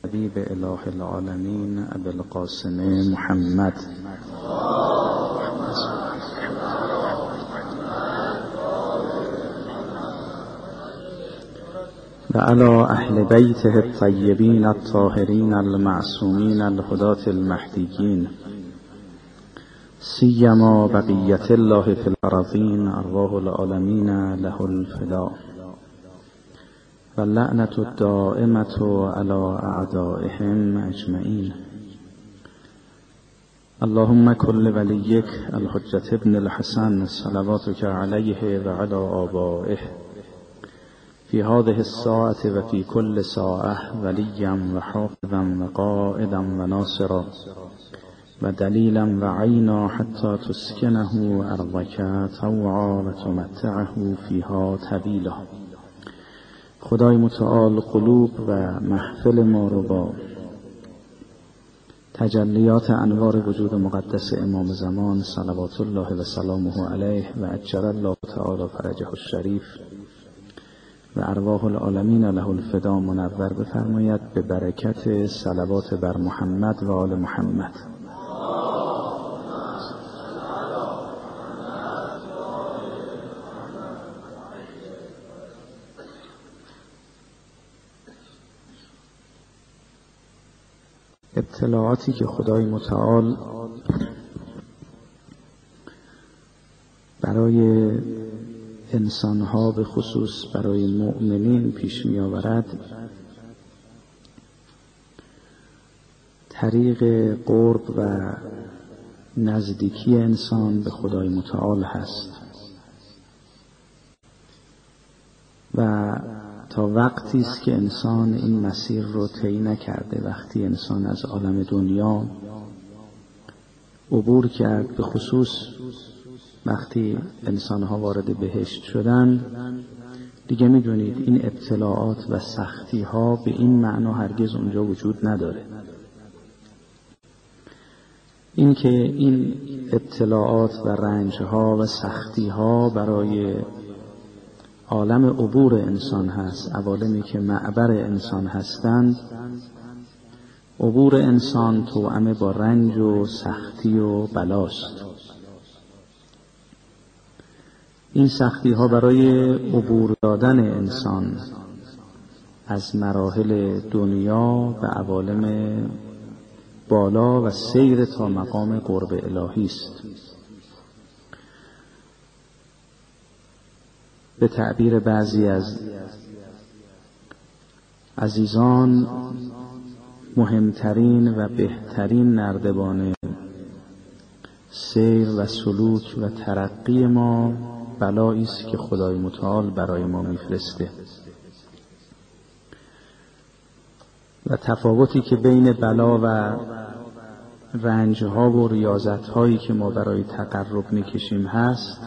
حبیب اله العالمین ابی القاسم محمد و علی اهل بیته الطیبین الطاهرین المعصومین الهداة المهدیین سیما بقیة الله فی الارضین ارواح العالمین له الفداء و اللعنة الدائمة علی اعدائهم اجمعین. اللهم کل ولیک الحجة ابن الحسن صلواتک علیه و علی آبائه فی هذه الساعة و فی کل ساعة ولیا و حافظا و قائدا و ناصرا و دلیلا و عینا حتی تسکنه ارضک طوعا و تمتعه فیها طویلا. خدای متعال قلوب و محفل ما رو با تجلیات انوار وجود مقدس امام زمان صلوات الله و سلامه علیه و عجل الله تعالی فرجه الشریف و ارواح العالمین له الفدا منور بفرماید به برکت صلوات بر محمد و آل محمد. اطلاعاتی که خدای متعال برای انسانها به خصوص برای مؤمنین پیش می آورد طریق قرب و نزدیکی انسان به خدای متعال هست و تا وقتی است که انسان این مسیر رو طی نکرده، وقتی انسان از عالم دنیا عبور کرد، به خصوص وقتی انسانها وارد بهشت شدند، دیگه میدونید این ابتلاعات و سختی ها به این معنا هرگز اونجا وجود نداره. این که این ابتلاعات و رنج ها و سختی ها برای عالم عبور انسان هست، عوالمی که معبر انسان هستند، عبور انسان توأم با رنج و سختی و بلاست. این سختی ها برای عبور دادن انسان از مراحل دنیا و عوالم بالا و سیر تا مقام قرب الهی است. به تعبیر بعضی از عزیزان مهمترین و بهترین نردبان سیر و سلوک و ترقی ما بلایی است که خدای متعال برای ما میفرسته و تفاوتی که بین بلا و رنجها و ریاضتهایی که ما برای تقرب میکشیم هست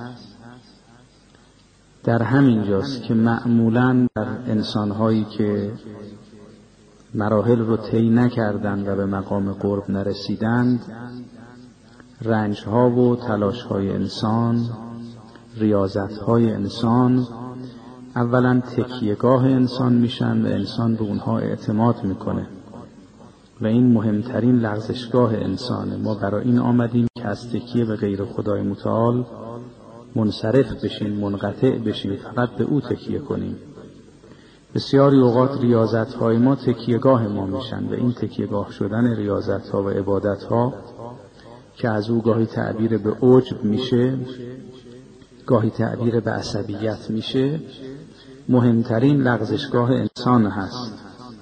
در همین جاست که معمولاً در انسانهایی که مراحل رو طی نکردند و به مقام قرب نرسیدند، رنجها و تلاشهای انسان، ریاضتهای انسان اولاً تکیهگاه انسان میشن و انسان به اونها اعتماد میکنه و این مهمترین لغزشگاه انسانه. ما برای این آمدیم که از تکیه به غیر خدای متعال منصرف بشیم، منقطع بشیم، فقط به او تکیه کنیم. بسیاری اوقات ریاضت‌های ما تکیهگاه ما میشن و این تکیهگاه شدن ریاضت‌ها و عبادت‌ها که از او گاهی تعبیر به عجب میشه، گاهی تعبیر به عصبیت میشه، مهمترین لغزشگاه انسان هست.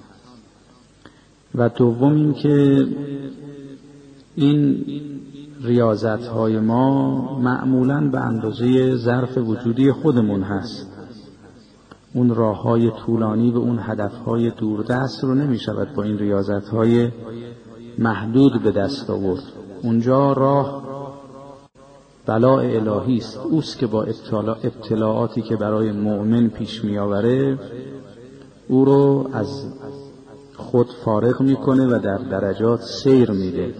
و دوم این که این ریاضت‌های ما معمولاً به اندازه ظرف وجودی خودمون هست. اون راه‌های طولانی و اون هدف‌های دوردست رو نمی‌شود با این ریاضت‌های محدود به دست آورد. اونجا راه بلاء الهی است. اوست که با ابتلاعاتی که برای مؤمن پیش می‌آوره او رو از خود فارغ می‌کنه و در درجات سیر میده.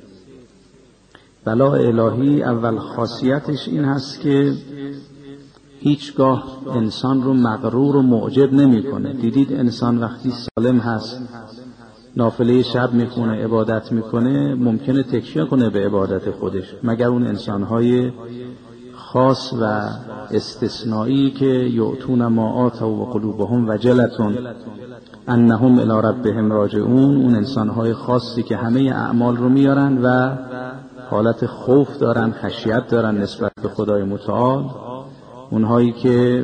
بلاء الهی اول خاصیتش این هست که هیچگاه انسان رو مغرور و معجب نمی‌کنه. دیدید انسان وقتی سالم هست نافله شب میخونه، عبادت میکنه، ممکنه تکیه کنه به عبادت خودش، مگر اون انسانهای خاص و استثنایی که یؤتون ما آتوا و قلوبهم وجلة انهم الی ربهم راجعون، اون انسانهای خاصی که همه اعمال رو میارن و حالت خوف دارن، خشیت دارن نسبت به خدای متعال، اونهایی که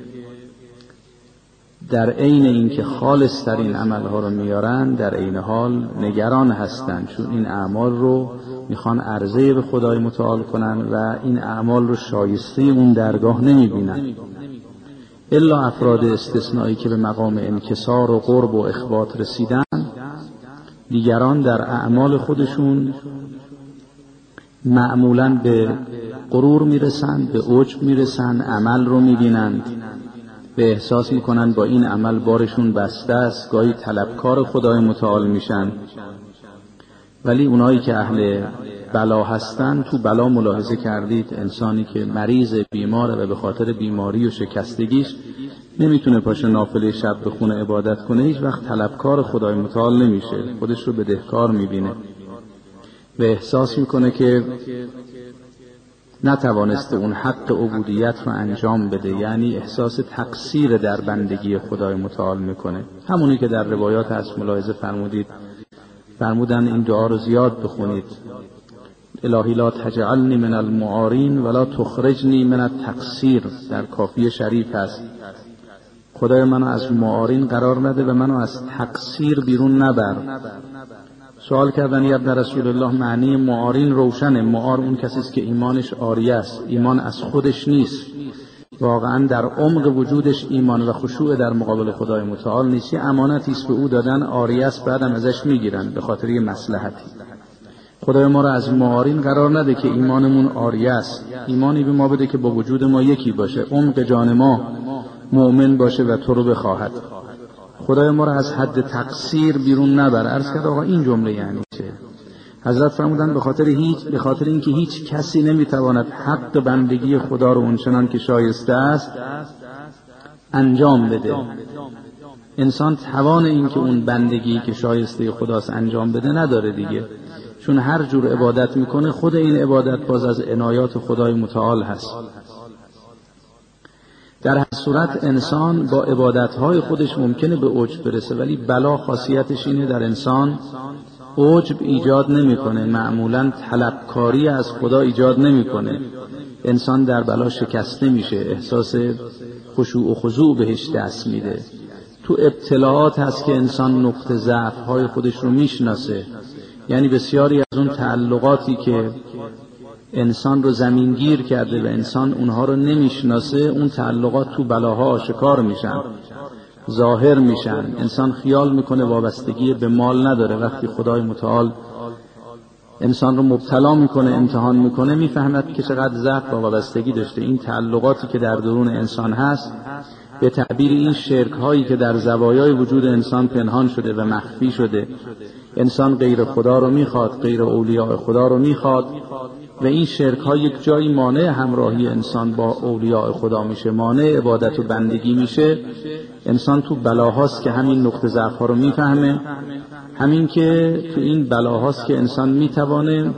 در عین اینکه خالص ترین عملها رو میارن در عین حال نگران هستن، چون این اعمال رو میخوان عرضه به خدای متعال کنن و این اعمال رو شایسته اون درگاه نمیبینن. الا افراد استثنایی که به مقام انکسار و قرب و اخبات رسیدن، دیگران در اعمال خودشون معمولاً به غرور میرسند، به عجب میرسند، عمل رو میبینند، به احساس میکنن با این عمل بارشون بسته است، گاهی طلبکار خدای متعال میشن. ولی اونایی که اهل بلا هستن، تو بلا ملاحظه کردید انسانی که مریض بیماره و به خاطر بیماری و شکستگیش نمیتونه پاشه نافله شب بخونه عبادت کنه، هیچ وقت طلبکار خدای متعال نمیشه، خودش رو بدهکار میبینه و احساس میکنه که نتوانسته اون حق عبودیت رو انجام بده، یعنی احساس تقصیر در بندگی خدای متعال میکنه. همونی که در روایات هست ملاحظه فرمودن این دعا رو زیاد بخونید: الهی لا تجعلنی من المعارین ولا تخرجنی من التقصیر. در کافیه شریف هست خدای منو از معارین قرار نده و منو از تقصیر بیرون نبر. سوال کردن یا ابن رسول الله معنی معارین روشنه، معار اون کسی است که ایمانش عاریه است، ایمان از خودش نیست، واقعا در عمق وجودش ایمان و خشوع در مقابل خدای متعال نیست، یه امانتی است به او دادن، عاریه است، بعدم ازش میگیرن به خاطر یه مصلحتی. خدای ما را از معارین قرار نده که ایمانمون عاریه است، ایمانی به ما بده که با وجود ما یکی باشه، عمق جان ما مؤمن باشه و تو رو بخواهد. خدای ما را از حد تقصیر بیرون نبر. عرض کرد آقا این جمله یعنی چه؟ حضرت فرمودن به خاطر اینکه هیچ کسی نمیتواند حق بندگی خدا رو اونچنان که شایسته است انجام بده. انسان توان اینکه اون بندگی که شایسته خداست انجام بده نداره دیگه، چون هر جور عبادت میکنه خود این عبادت باز از عنایات خدای متعال هست. در هر صورت انسان با عبادتهای خودش ممکنه به عجب برسه، ولی بلا خاصیتش اینه در انسان عجب ایجاد نمیکنه، معمولاً طلبکاری از خدا ایجاد نمیکنه. انسان در بلا شکسته میشه، احساس خشوع و خضوع بهش دست میده. تو ابتلاعات هست که انسان نقطه ضعف‌های خودش رو میشناسه، یعنی بسیاری از اون تعلقاتی که انسان رو زمینگیر کرده و انسان اونها رو نمیشناسه، اون تعلقات تو بلاها آشکار میشن، ظاهر میشن. انسان خیال میکنه وابستگی به مال نداره، وقتی خدای متعال انسان رو مبتلا میکنه، امتحان میکنه، میفهمد که چقدر ضعف و وابستگی داشته. این تعلقاتی که در درون انسان هست، به تعبیر این شرک هایی که در زوایای وجود انسان پنهان شده و مخفی شده، انسان غیر خدا رو میخواد، غیر اولیاء خدا رو میخواد و این شرک ها یک جایی مانع همراهی انسان با اولیاء خدا میشه، مانع عبادت و بندگی میشه. انسان تو بلاهاست که همین نقطه ضعف ها رو میفهمه، همین که تو این بلاهاست که انسان میتوانه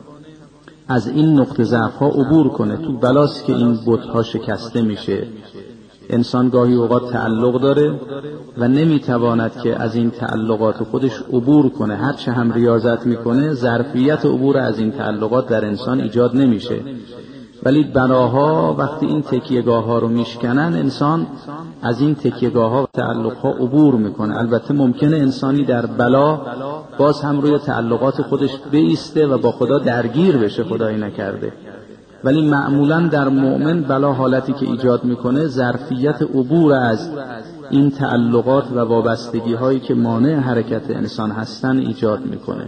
از این نقطه ضعف ها عبور کنه. تو بلاست که این بت ها شکسته میشه. انسان گاهی اوقات تعلق داره و نمیتواند که از این تعلقات خودش عبور کنه، هرچه هم ریاضت میکنه ظرفیت عبور از این تعلقات در انسان ایجاد نمیشه. ولی بلاها وقتی این تکیهگاه ها رو میشکنن، انسان از این تکیهگاه ها و تعلق ها عبور میکنه. البته ممکنه انسانی در بلا باز هم روی تعلقات خودش بایسته و با خدا درگیر بشه، خدایی نکرده، ولی معمولاً در مؤمن بلا حالتی که ایجاد میکنه ظرفیت عبور از این تعلقات و وابستگی هایی که مانع حرکت انسان هستن ایجاد میکنه.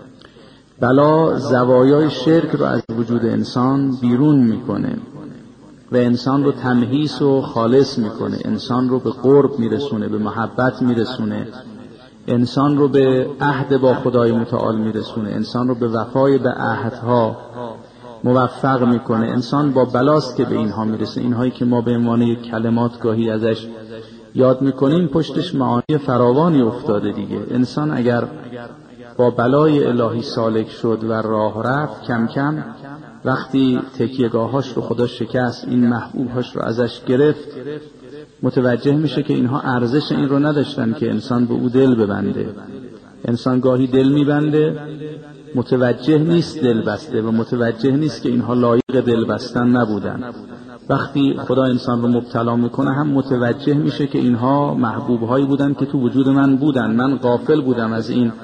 بلا زوایای شرک رو از وجود انسان بیرون میکنه و انسان رو تمحیص و خالص میکنه، انسان رو به قرب میرسونه، به محبت میرسونه، انسان رو به عهد با خدای متعال میرسونه، انسان رو به وفای به عهدها موفق میکنه. انسان با بلاست که به اینها میرسه، اینهایی که ما به عنوان یک کلمات گاهی ازش یاد میکنیم پشتش معانی فراوانی افتاده دیگه. انسان اگر با بلای الهی سالک شد و راه رفت، کم کم وقتی تکیهگاهاش رو خدا شکست، این محبوبهاش رو ازش گرفت، متوجه میشه که اینها ارزش این رو نداشتن که انسان به او دل ببنده. انسان گاهی دل میبنده، متوجه نیست دل بسته و متوجه نیست که اینها لایق دل بستن نبودن. وقتی خدا انسان رو مبتلا میکنه هم متوجه میشه که اینها محبوبهایی بودن که تو وجود من بودن، من غافل بودم از این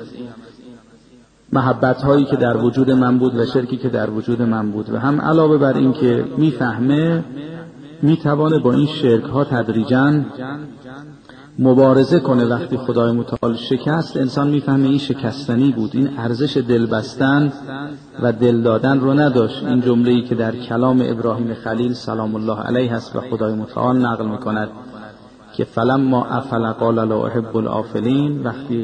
محبت هایی که در وجود من بود و شرکی که در وجود من بود. و هم علاوه بر این که میفهمه، میتوانه با این شرک ها تدریجاً مبارزه کنه. وقتی خدای متعال شکست، انسان میفهمه این شکستنی بود، این ارزش دل بستن و دل دادن رو نداشت. این جمله‌ای که در کلام ابراهیم خلیل سلام الله علیه است و خدای متعال نقل میکند که فلما افل قال لا احب الافلین،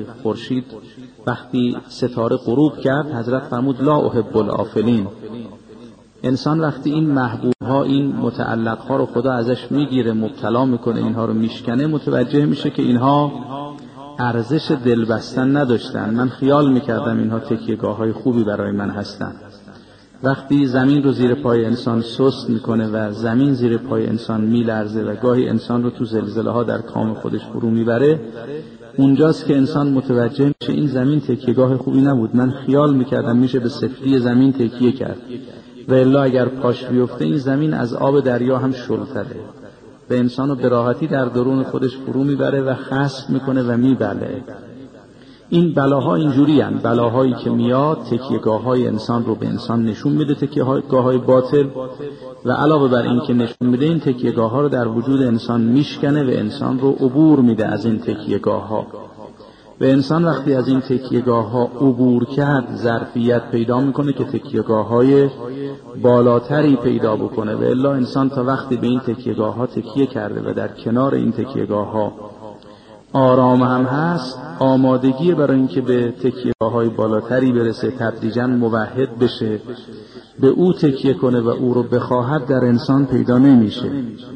وقتی ستاره غروب کرد حضرت فرمود لا احب الافلین. انسان وقتی این محبوب ها، این متعلق ها رو خدا ازش میگیره، مبتلا میکنه، اینها رو میشکنه، متوجه میشه که اینها ارزش دل بستن نداشتن. من خیال میکردم اینها تکیهگاه های خوبی برای من هستن. وقتی زمین رو زیر پای انسان سست میکنه و زمین زیر پای انسان میلرزه و گاهی انسان رو تو زلزله ها در کام خودش فرو میبره، اونجاست که انسان متوجه میشه این زمین تکیهگاه خوبی نبود. من خیال میکردم میشه به سفلی زمین تکیه کرد و الا اگر پاش بیفته این زمین از آب دریا هم شلتره و انسان رو به راحتی در درون خودش فرو میبره و خسف میکنه و میبله. این بلاها اینجوری هستند. بلاهایی که میاد تکیهگاه های انسان رو به انسان نشون میده، تکیهگاه های باطل، و علاوه بر این که نشون میده، این تکیهگاه ها رو در وجود انسان میشکنه و انسان رو عبور میده از این تکیهگاه ها. و انسان وقتی از این تکیهگاه ها عبور کرد، ظرفیت پیدا میکنه که تکیهگاه های بالاتری پیدا بکنه. و الا انسان تا وقتی به این تکیهگاه ها تکیه کرده و در کنار این تکیهگاه ها آرام هم هست، آمادگی برای اینکه به تکیهگاه های بالاتری برسه، تدریجاً موحد بشه، به او تکیه کنه و او رو بخواهد، در انسان پیدا نمیشه.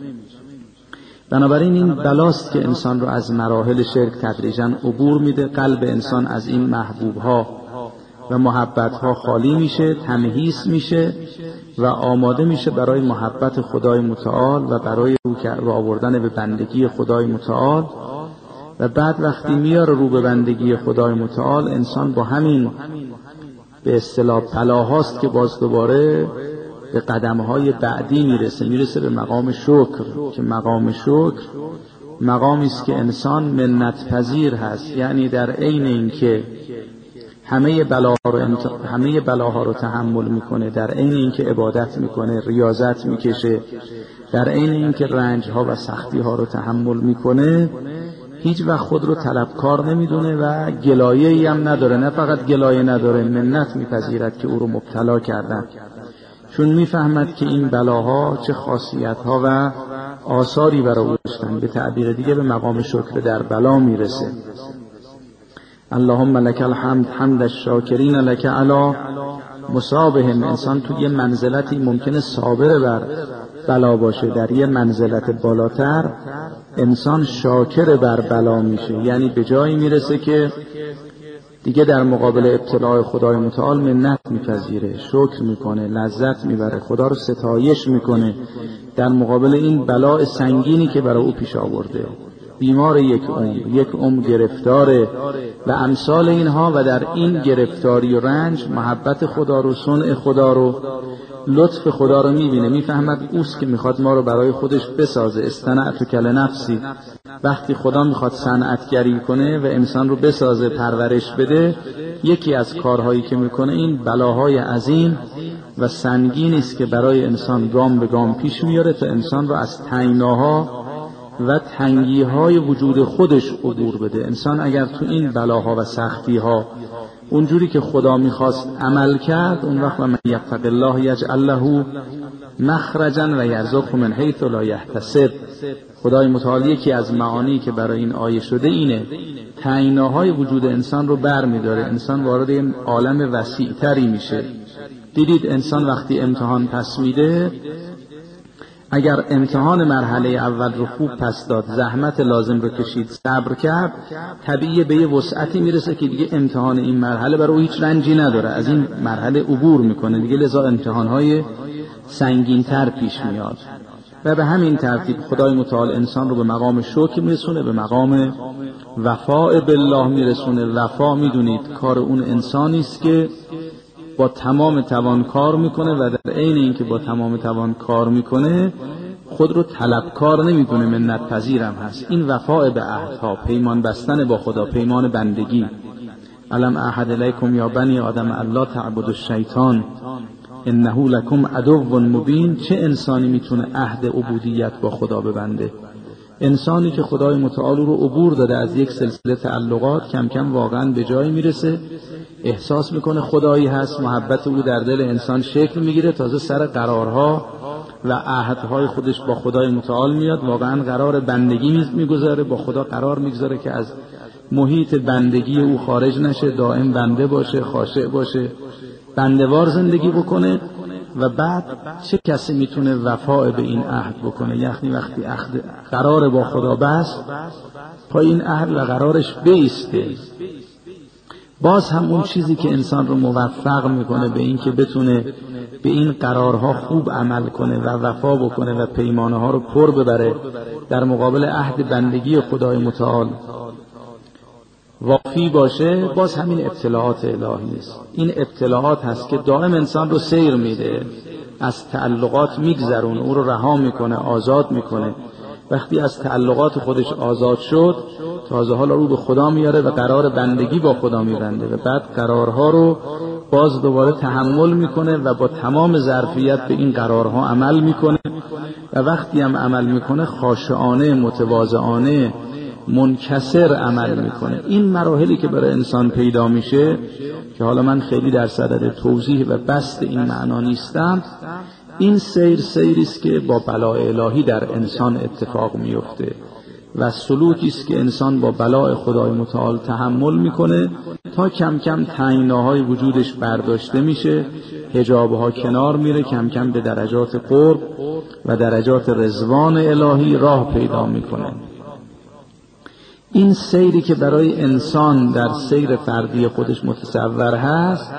بنابراین این بلاست که انسان رو از مراحل شرک تدریجاً عبور میده. قلب انسان از این محبوبها و محبتها خالی میشه، تمهیز میشه و آماده میشه برای محبت خدای متعال و برای رو آوردن به بندگی خدای متعال. و بعد وقتی میاره رو به بندگی خدای متعال، انسان با همین به اصطلاح بلاهاست که باز دوباره به قدمهای بعدی میرسه به مقام شکر، که مقام شکر مقامی است که انسان منت پذیر هست. یعنی در عین اینکه همه بلاها رو تحمل میکنه، در عین اینکه عبادت میکنه، ریاضت میکشه، در عین اینکه رنجها و سختیها رو تحمل میکنه، هیچ وقت خود رو طلبکار نمیدونه و گلایه‌ای هم نداره. نه فقط گلایه نداره، منت میپذیرد که او رو مبتلا کردن، چون میفهمد که این بلاها چه خاصیت‌ها و آثاری برای او داشتن. به تعبیر دیگه به مقام شکر در بلا میرسه. اللهم لک الحمد حمد الشاکرین لک علی مصابهم. انسان تو یه منزلتی ممکنه صابر بر بلا باشه، در یه منزلت بالاتر انسان شاکر بر بلا میشه. یعنی به جایی میرسه که دیگه در مقابل ابتلاء خدای متعال منت میپذیره، شکر میکنه، لذت میبره، خدا رو ستایش میکنه در مقابل این بلاء سنگینی که برای او پیش آورده. بیمار یک عمر گرفتاره و امثال اینها. و در این گرفتاری و رنج محبت خدا رو، صنع خدا رو، لطف خدا رو میبینه، میفهمد اوست که میخواد ما رو برای خودش بسازه. استنعت کل نفسی. وقتی خدا میخواد صنعتگری کنه و انسان رو بسازه، پرورش بده، یکی از کارهایی که میکنه این بلاهای عظیم و سنگینی است که برای انسان گام به گام پیش میاره تا انسان رو از تنگناها و تنگیهای وجود خودش عبور بده. انسان اگر تو این بلاها و سختیها اونجوری که خدا میخواست عمل کرد، اون وقت من یتق الله یجعل له مخرجا و یرزقه من حیث لا یحتسب. خدای متعال یکی از معانی که برای این آیه شده اینه، تنگناهای وجود انسان رو بر میداره، انسان وارد این عالم وسیع‌تری میشه. دیدید انسان وقتی امتحان پس میده، اگر امتحان مرحله اول رو خوب پس داد، زحمت لازم رو کشید، صبر کرد، طبیعیه به یه وسعتی میرسه که دیگه امتحان این مرحله برای هیچ رنجی نداره، از این مرحله عبور میکنه دیگه، لذا امتحانهای سنگین‌تر پیش میاد. و به همین ترتیب خدای متعال انسان رو به مقام شکر میرسونه، به مقام وفاء بالله میرسونه. وفا میدونید کار اون انسانی است که با تمام توان کار میکنه و در عین اینکه با تمام توان کار میکنه خود رو طلبکار نمیدونه، منت پذیرم هست. این وفاء به عهدها، پیمان بستن با خدا، پیمان بندگی. الم اعهد الیکم یا بنی آدم الا تعبدوا الشیطان انه لکم عدو مبین. چه انسانی میتونه عهد عبودیت با خدا ببنده؟ انسانی که خدای متعال رو عبور داده از یک سلسله تعلقات، کم کم واقعا به جایی میرسه، احساس میکنه خدایی هست، محبت او در دل انسان شکل میگیره، تازه سر قرارها و عهدهای خودش با خدای متعال میاد، واقعا قرار بندگی میگذاره با خدا، قرار میگذاره که از محیط بندگی او خارج نشه، دائم بنده باشه، خاشع باشه، بنده‌وار زندگی بکنه. و بعد چه کسی میتونه وفا به این عهد بکنه؟ یعنی وقتی قرار با خدا بست، پای این عهد و قرارش بیسته. باز هم اون چیزی که انسان رو موفق میکنه به این که بتونه به این قرارها خوب عمل کنه و وفا بکنه و پیمانه ها رو پر ببره، در مقابل عهد بندگی خدای متعال وافی باشه، باز همین ابتلاعات الهی است. این ابتلاعات هست که دائم انسان رو سیر میده، از تعلقات میگذرونه، او رو رها میکنه، آزاد میکنه. وقتی از تعلقات خودش آزاد شد، تازه حالا رو به خدا میاره و قرار بندگی با خدا میبنده و بعد قرارها رو باز دوباره تحمل میکنه و با تمام ظرفیت به این قرارها عمل میکنه و وقتی هم عمل میکنه خاشعانه، متواضعانه، منکسر عمل میکنه. این مراحلی که برای انسان پیدا میشه که حالا من خیلی در صدد توضیح و بسط این معنا نیستم، این سیری است که با بلاء الهی در انسان اتفاق میفته و سلوکی است که انسان با بلاء خدای متعال تحمل میکنه تا کم کم تنگناهای وجودش برداشته میشه، حجابها کنار میره، کم کم به درجات قرب و درجات رضوان الهی راه پیدا میکنه. این سیری که برای انسان در سیر فردی خودش متصور هست،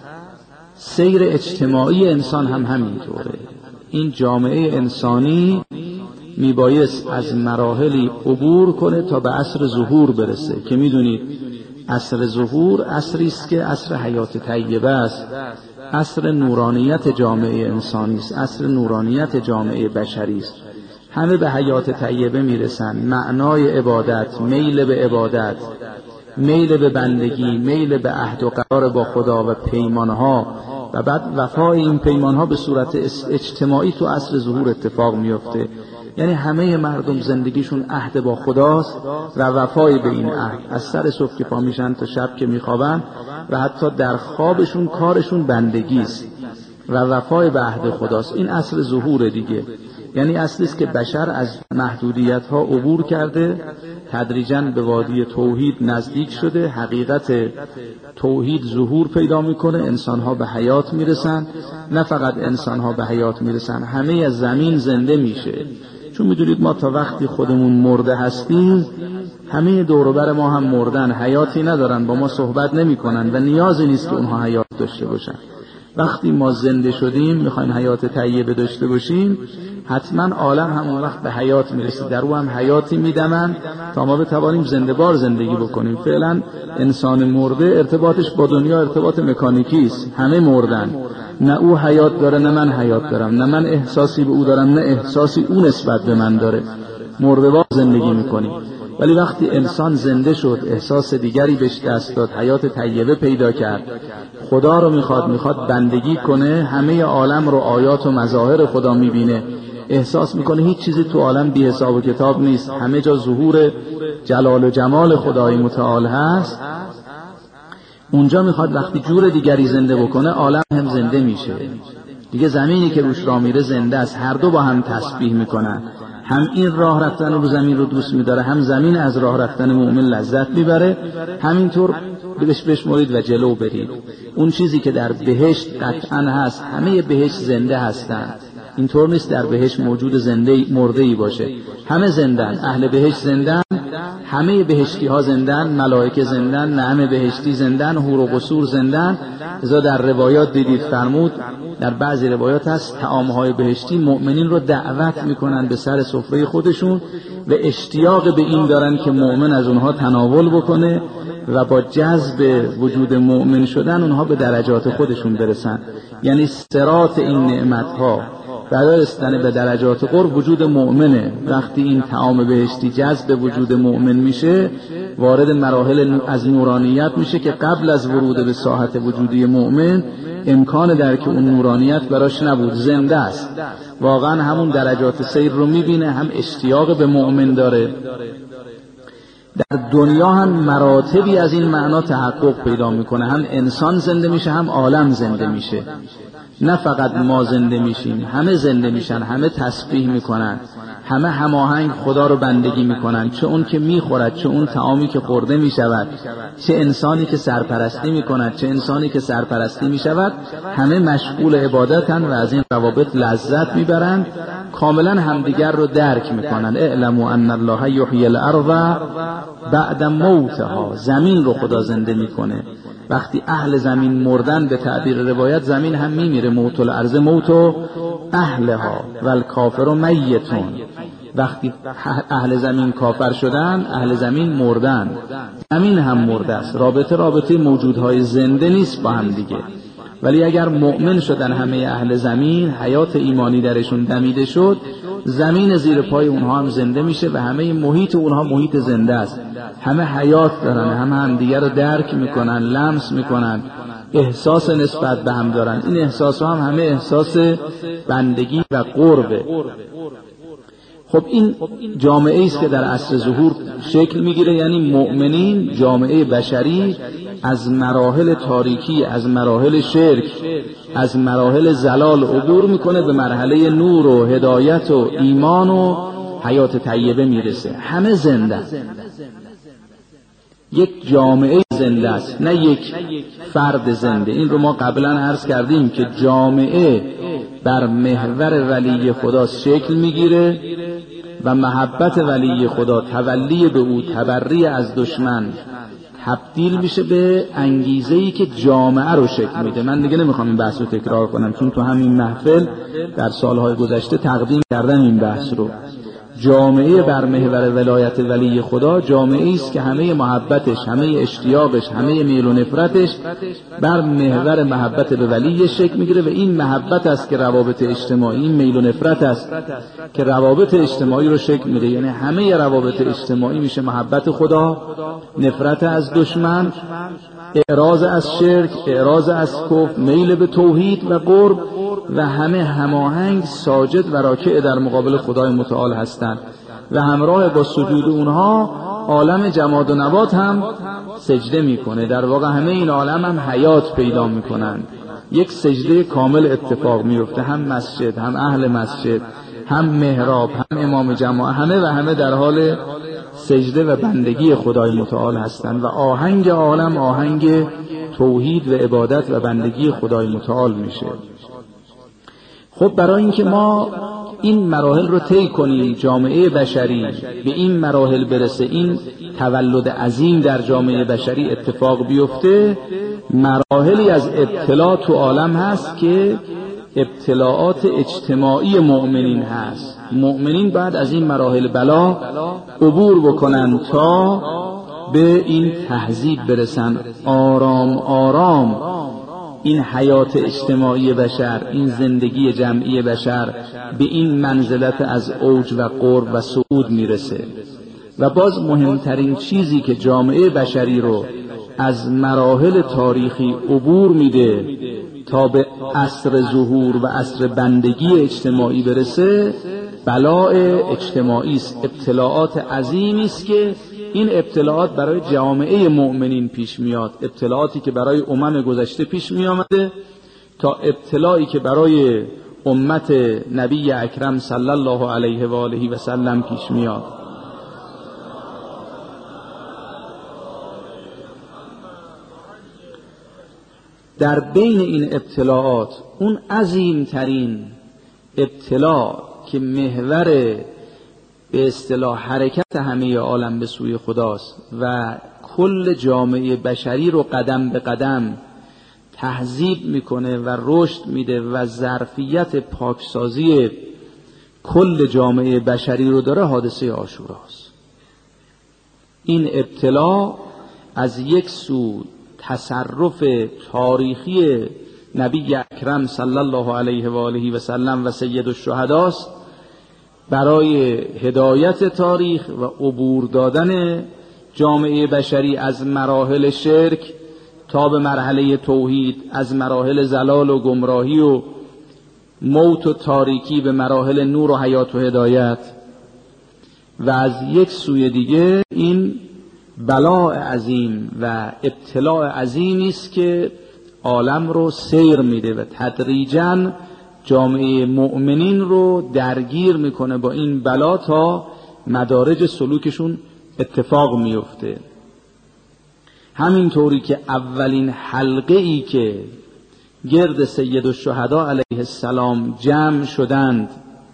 سیر اجتماعی انسان هم همینطوره. این جامعه انسانی میبایست از مراحلی عبور کنه تا به عصر ظهور برسه که میدونید عصر ظهور عصری است که عصر حیات طیبه است، عصر نورانیت جامعه انسانی است، عصر نورانیت جامعه بشری است. همه به حیات طیبه میرسن، معنای عبادت، میل به عبادت، میل به بندگی، میل به عهد و قرار با خدا و پیمانها و بعد وفای این پیمانها به صورت اجتماعی تو عصر ظهور اتفاق میفته. یعنی همه مردم زندگیشون عهد با خداست و وفای به این عهد، از سر صبح که پا میشن تا شب که میخوابن و حتی در خوابشون کارشون بندگی است و وفای به عهد خداست. این عصر ظهور دیگه، یعنی اصلی است که بشر از محدودیت ها عبور کرده، تدریجاً به وادی توحید نزدیک شده، حقیقت توحید ظهور پیدا میکنه، انسان ها به حیات میرسن. نه فقط انسان ها به حیات میرسن، همه از زمین زنده میشه. چون میدونید ما تا وقتی خودمون مرده هستیم، همه دور و بر ما هم مردن، حیاتی ندارن، با ما صحبت نمیکنن و نیازی نیست که اونها حیات داشته باشن. وقتی ما زنده شدیم، میخوایم حیات طیبه داشته باشیم، حتما عالم همون وقت به حیات میرسه، در او هم حیاتی میدمن تا ما بتوانیم زنده بار زندگی بکنیم. فعلا انسان مرده ارتباطش با دنیا ارتباط مکانیکی است، همه مردن، نه او حیات داره نه من حیات دارم، نه من احساسی به او دارم نه احساسی او نسبت به من داره، مرده بار زندگی میکنیم. ولی وقتی انسان زنده شد، احساس دیگری بهش دست داد، حیات طیبه پیدا کرد، خدا رو میخواد بندگی کنه، همه عالم رو آیات و مظاهر خدا میبینه، احساس میکنه هیچ چیزی تو عالم بی حساب و کتاب نیست، همه جا ظهور جلال و جمال خدای متعال هست. اونجا میخواد وقتی جور دیگری زنده بکنه، عالم هم زنده میشه دیگه. زمینی که روش راه میره زنده است، هر دو با هم تسبیح میکنن، هم این راه رفتن رو زمین رو دوست میداره، هم زمین از راه رفتن مؤمن لذت میبره. همینطور بشمرید و جلو برید. اون چیزی که در بهشت قطعا هست، همه بهشت زنده هستند، اینطور نیست در بهشت موجود زنده مرده‌ای باشه. همه زندن، اهل بهشت زندن، همه بهشتی ها زندن، ملائکه زندن، نعم بهشتی زندن، حور و قصور زندن. لذا در روایات دیدید فرمود، در بعضی روایات هست طعام‌های بهشتی مؤمنین رو دعوت میکنن به سر سفره خودشون و اشتیاق به این دارن که مؤمن از اونها تناول بکنه و با جذب وجود مؤمن شدن اونها به درجات خودشون برسن. یعنی صراط این نعمت‌ها برای رسیدن به درجات قرب وجود مؤمنه. وقتی این طعام بهشتی جذب وجود مؤمن میشه وارد مراحل از نورانیت میشه که قبل از ورود به ساحت وجودی مؤمن امکان درک اون نورانیت براش نبود، زنده است، واقعا همون درجات سیر رو میبینه، هم اشتیاق به مؤمن داره. در دنیا هم مراتبی از این معنا تحقق پیدا میکنه، هم انسان زنده میشه هم عالم زنده میشه. نه فقط ما زنده میشیم، همه زنده میشن، همه تسبیح میکنن، همه هماهنگ خدا رو بندگی میکنن، چه اون که میخورد، چه اون طعامی که خورده میشود، چه انسانی که سرپرستی میکند، چه انسانی که سرپرستی میشود، همه مشغول عبادتن و از این روابط لذت میبرند، کاملا همدیگر رو درک میکنن. اعلموا ان الله یحیی الارض بعد موتها، زمین رو خدا زنده میکنه. وقتی اهل زمین مردن، به تعبیر روایت زمین هم میمیره، موت الارض موت اهلها و الکافر میتون. وقتی اهل زمین کافر شدن، اهل زمین مردن، زمین هم مرده است. رابطه موجودهای زنده نیست با هم دیگه. ولی اگر مؤمن شدن همه اهل زمین، حیات ایمانی درشون دمیده شد، زمین زیر پای اونها هم زنده میشه و همه محیط اونها محیط زنده است. همه حیات دارن، همه هم دیگر رو درک میکنن، لمس میکنن، احساس نسبت به هم دارن. این احساس هم همه احساس بندگی و قربه. خب این جامعه است که در عصر ظهور شکل میگیره. یعنی مؤمنین، جامعه بشری از مراحل تاریکی، از مراحل شرک، از مراحل زلال عبور میکنه، به مرحله نور و هدایت و ایمان و حیات طیبه میرسه. همه زنده، یک جامعه زنده است، نه یک فرد زنده. این رو ما قبلا عرض کردیم که جامعه بر محور ولی خدا شکل میگیره و محبت ولی خدا، تولی به او، تبری از دشمن، تبدیل میشه به انگیزه‌ای که جامعه رو شکل میده. من دیگه نمیخوام این بحث رو تکرار کنم، چون تو همین محفل در سالهای گذشته تقدیم کردم این بحث رو. جامعه بر محور ولایت ولی خدا جامعه است که همه محبتش، همه اشتیاقش، همه میل و نفرتش بر محور محبت به ولی شکل میگیره و این محبت است که روابط اجتماعی، این میل و نفرت است که روابط اجتماعی رو شکل میده. یعنی همه روابط اجتماعی میشه محبت خدا، نفرت از دشمن، اعراض از شرک، اعراض از کفر، میل به توحید و قرب، و همه هماهنگ ساجد و راکع در مقابل خدای متعال هستند و همراه با سجود اونها عالم جماد و نبات هم سجده میکنه. در واقع همه این عالم هم حیات پیدا میکنن. یک سجده کامل اتفاق میفته، هم مسجد، هم اهل مسجد، هم محراب، هم امام جماعه، همه در حال سجده و بندگی خدای متعال هستند و آهنگ عالم آهنگ توحید و عبادت و بندگی خدای متعال میشه. خب برای اینکه ما این مراحل رو طی کنیم، جامعه بشری به این مراحل برسه، این تولد عظیم در جامعه بشری اتفاق بیفته، مراحلی از ابتلا تو عالم هست که ابتلاعات اجتماعی مؤمنین هست. مؤمنین بعد از این مراحل بلا عبور بکنن تا به این تهذیب برسن. آرام آرام این حیات اجتماعی بشر، این زندگی جمعی بشر به این منزلت از اوج و قرب و صعود میرسه. و باز مهمترین چیزی که جامعه بشری رو از مراحل تاریخی عبور میده تا به عصر ظهور و عصر بندگی اجتماعی برسه، بلاء اجتماعی است، ابتلاعات عظیمی است که این ابتلاعات برای جامعه مؤمنین پیش میاد. ابتلاعاتی که برای امم گذشته پیش می آمده تا ابتلاعی که برای امت نبی اکرم صلی الله علیه و آله و سلم پیش میاد. در بین این ابتلاعات اون عظیم ترین ابتلا که محور به اصطلاح حرکت همه عالم به سوی خداست و کل جامعه بشری رو قدم به قدم تهذیب میکنه و رشد میده و ظرفیت پاکسازی کل جامعه بشری رو داره، حادثه عاشوراست. این ابتلا از یک سو تصرف تاریخی نبی اکرم صلی الله علیه و آله و سلم و سید الشهداست برای هدایت تاریخ و عبور دادن جامعه بشری از مراحل شرک تا به مرحله توحید، از مراحل زلال و گمراهی و موت و تاریکی به مراحل نور و حیات و هدایت. و از یک سوی دیگه این بلاء عظیم و ابتلاء عظیمی است که عالم رو سیر میده و تدریجاً جامعه مؤمنین رو درگیر میکنه با این بلا تا مدارج سلوکشون اتفاق میفته. همینطوری که اولین حلقه ای که گرد سید الشهدا علیه السلام جمع شدند،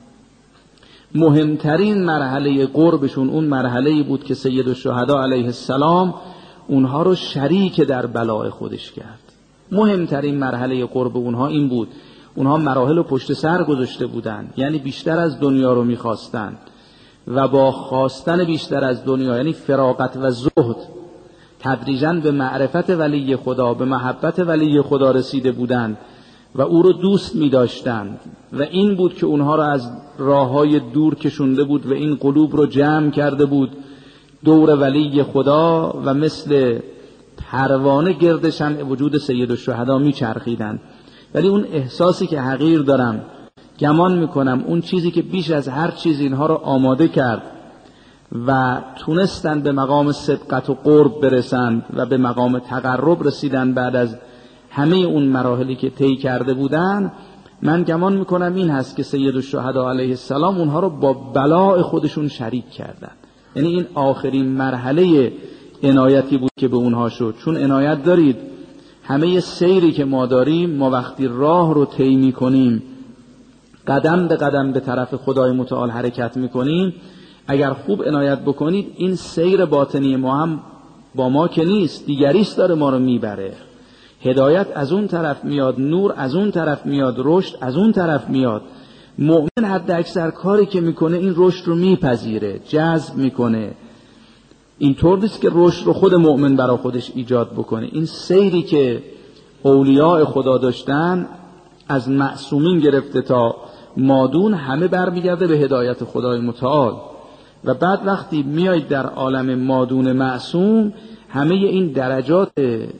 مهمترین مرحله قربشون اون مرحله‌ای بود که سید الشهدا علیه السلام اونها رو شریک در بلاء خودش کرد. مهمترین مرحله قرب اونها این بود. اونها مراحل رو پشت سر گذاشته بودند، یعنی بیشتر از دنیا رو میخواستند و با خواستن بیشتر از دنیا، یعنی فراغت و زهد، تدریجاً به معرفت ولی خدا، به محبت ولی خدا رسیده بودند و او رو دوست می داشتند و این بود که اونها رو از راههای دور کشونده بود و این قلوب رو جمع کرده بود دور ولی خدا و مثل پروانه گرد شمع وجود سید الشهدا می چرخیدند. ولی اون احساسی که حقیر دارم، گمان میکنم اون چیزی که بیش از هر چیز اینها رو آماده کرد و تونستن به مقام صدقت و قرب برسند و به مقام تقرب رسیدن بعد از همه اون مراحلی که طی کرده بودن، من گمان میکنم این هست که سید الشهدا علیه السلام اونها رو با بلاء خودشون شریک کردن. یعنی این آخرین مرحله عنایتی بود که به اونها شد. چون عنایت دارید همه سیری که ما داریم، ما وقتی راه رو طی میکنیم، قدم به قدم به طرف خدای متعال حرکت میکنیم، اگر خوب عنایت بکنید این سیر باطنی ما هم با ما که نیست، دیگریست داره ما رو میبره. هدایت از اون طرف میاد، نور از اون طرف میاد، رشد از اون طرف میاد. مؤمن حد اکثر کاری که میکنه این رشد رو میپذیره، جذب میکنه. اینطور نیست که رشد رو خود مؤمن برای خودش ایجاد بکنه. این سیری که اولیاء خدا داشتن، از معصومین گرفته تا مادون، همه برمیگرده به هدایت خدای متعال. و بعد وقتی میاید در عالم مادون معصوم، همه این درجات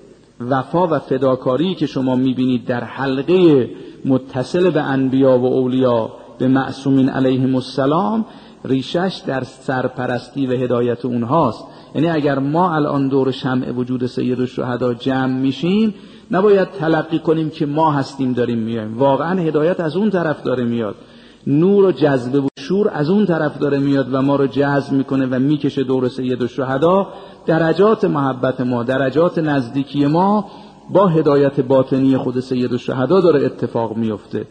وفا و فداکاری که شما میبینید در حلقه متصل به انبیا و اولیا به معصومین علیهم السلام، ریشش در سرپرستی و هدایت اونهاست. یعنی اگر ما الان دور شمع وجود سید الشهدا جمع میشیم، نباید تلقی کنیم که ما هستیم داریم میایم. واقعا هدایت از اون طرف داره میاد، نور و جذبه و شور از اون طرف داره میاد و ما رو جذب میکنه و میکشه دور سید الشهدا. درجات محبت ما، درجات نزدیکی ما با هدایت باطنی خود سید الشهدا داره اتفاق میفته.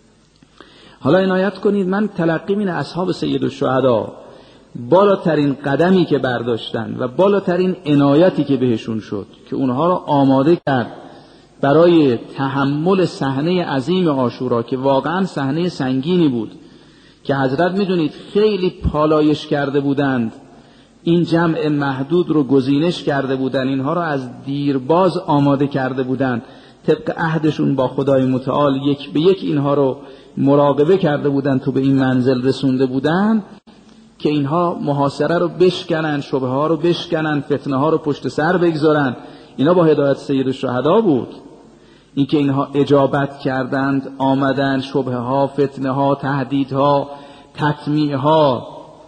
حالا عنایت کنید، من تلقی این اصحاب سید الشهدا بالاترین قدمی که برداشتن و بالاترین عنایتی که بهشون شد که اونها رو آماده کرد برای تحمل صحنه عظیم عاشورا که واقعا صحنه سنگینی بود، که حضرت میدونید خیلی پالایش کرده بودند، این جمع محدود رو گزینش کرده بودند، اینها رو از دیرباز آماده کرده بودند، طبق عهدشون با خدای متعال یک به یک اینها رو مراقبه کرده بودند، تو به این منزل رسونده بودند که اینها محاصره رو بشکنن، شبهه ها رو بشکنن، فتنه ها رو پشت سر بگذارن. اینا با هدایت سید الشهدا بود. این که اینها اجابت کردند، آمدند، شبهه ها، فتنه ها، تهدید ها، تطمیع ها،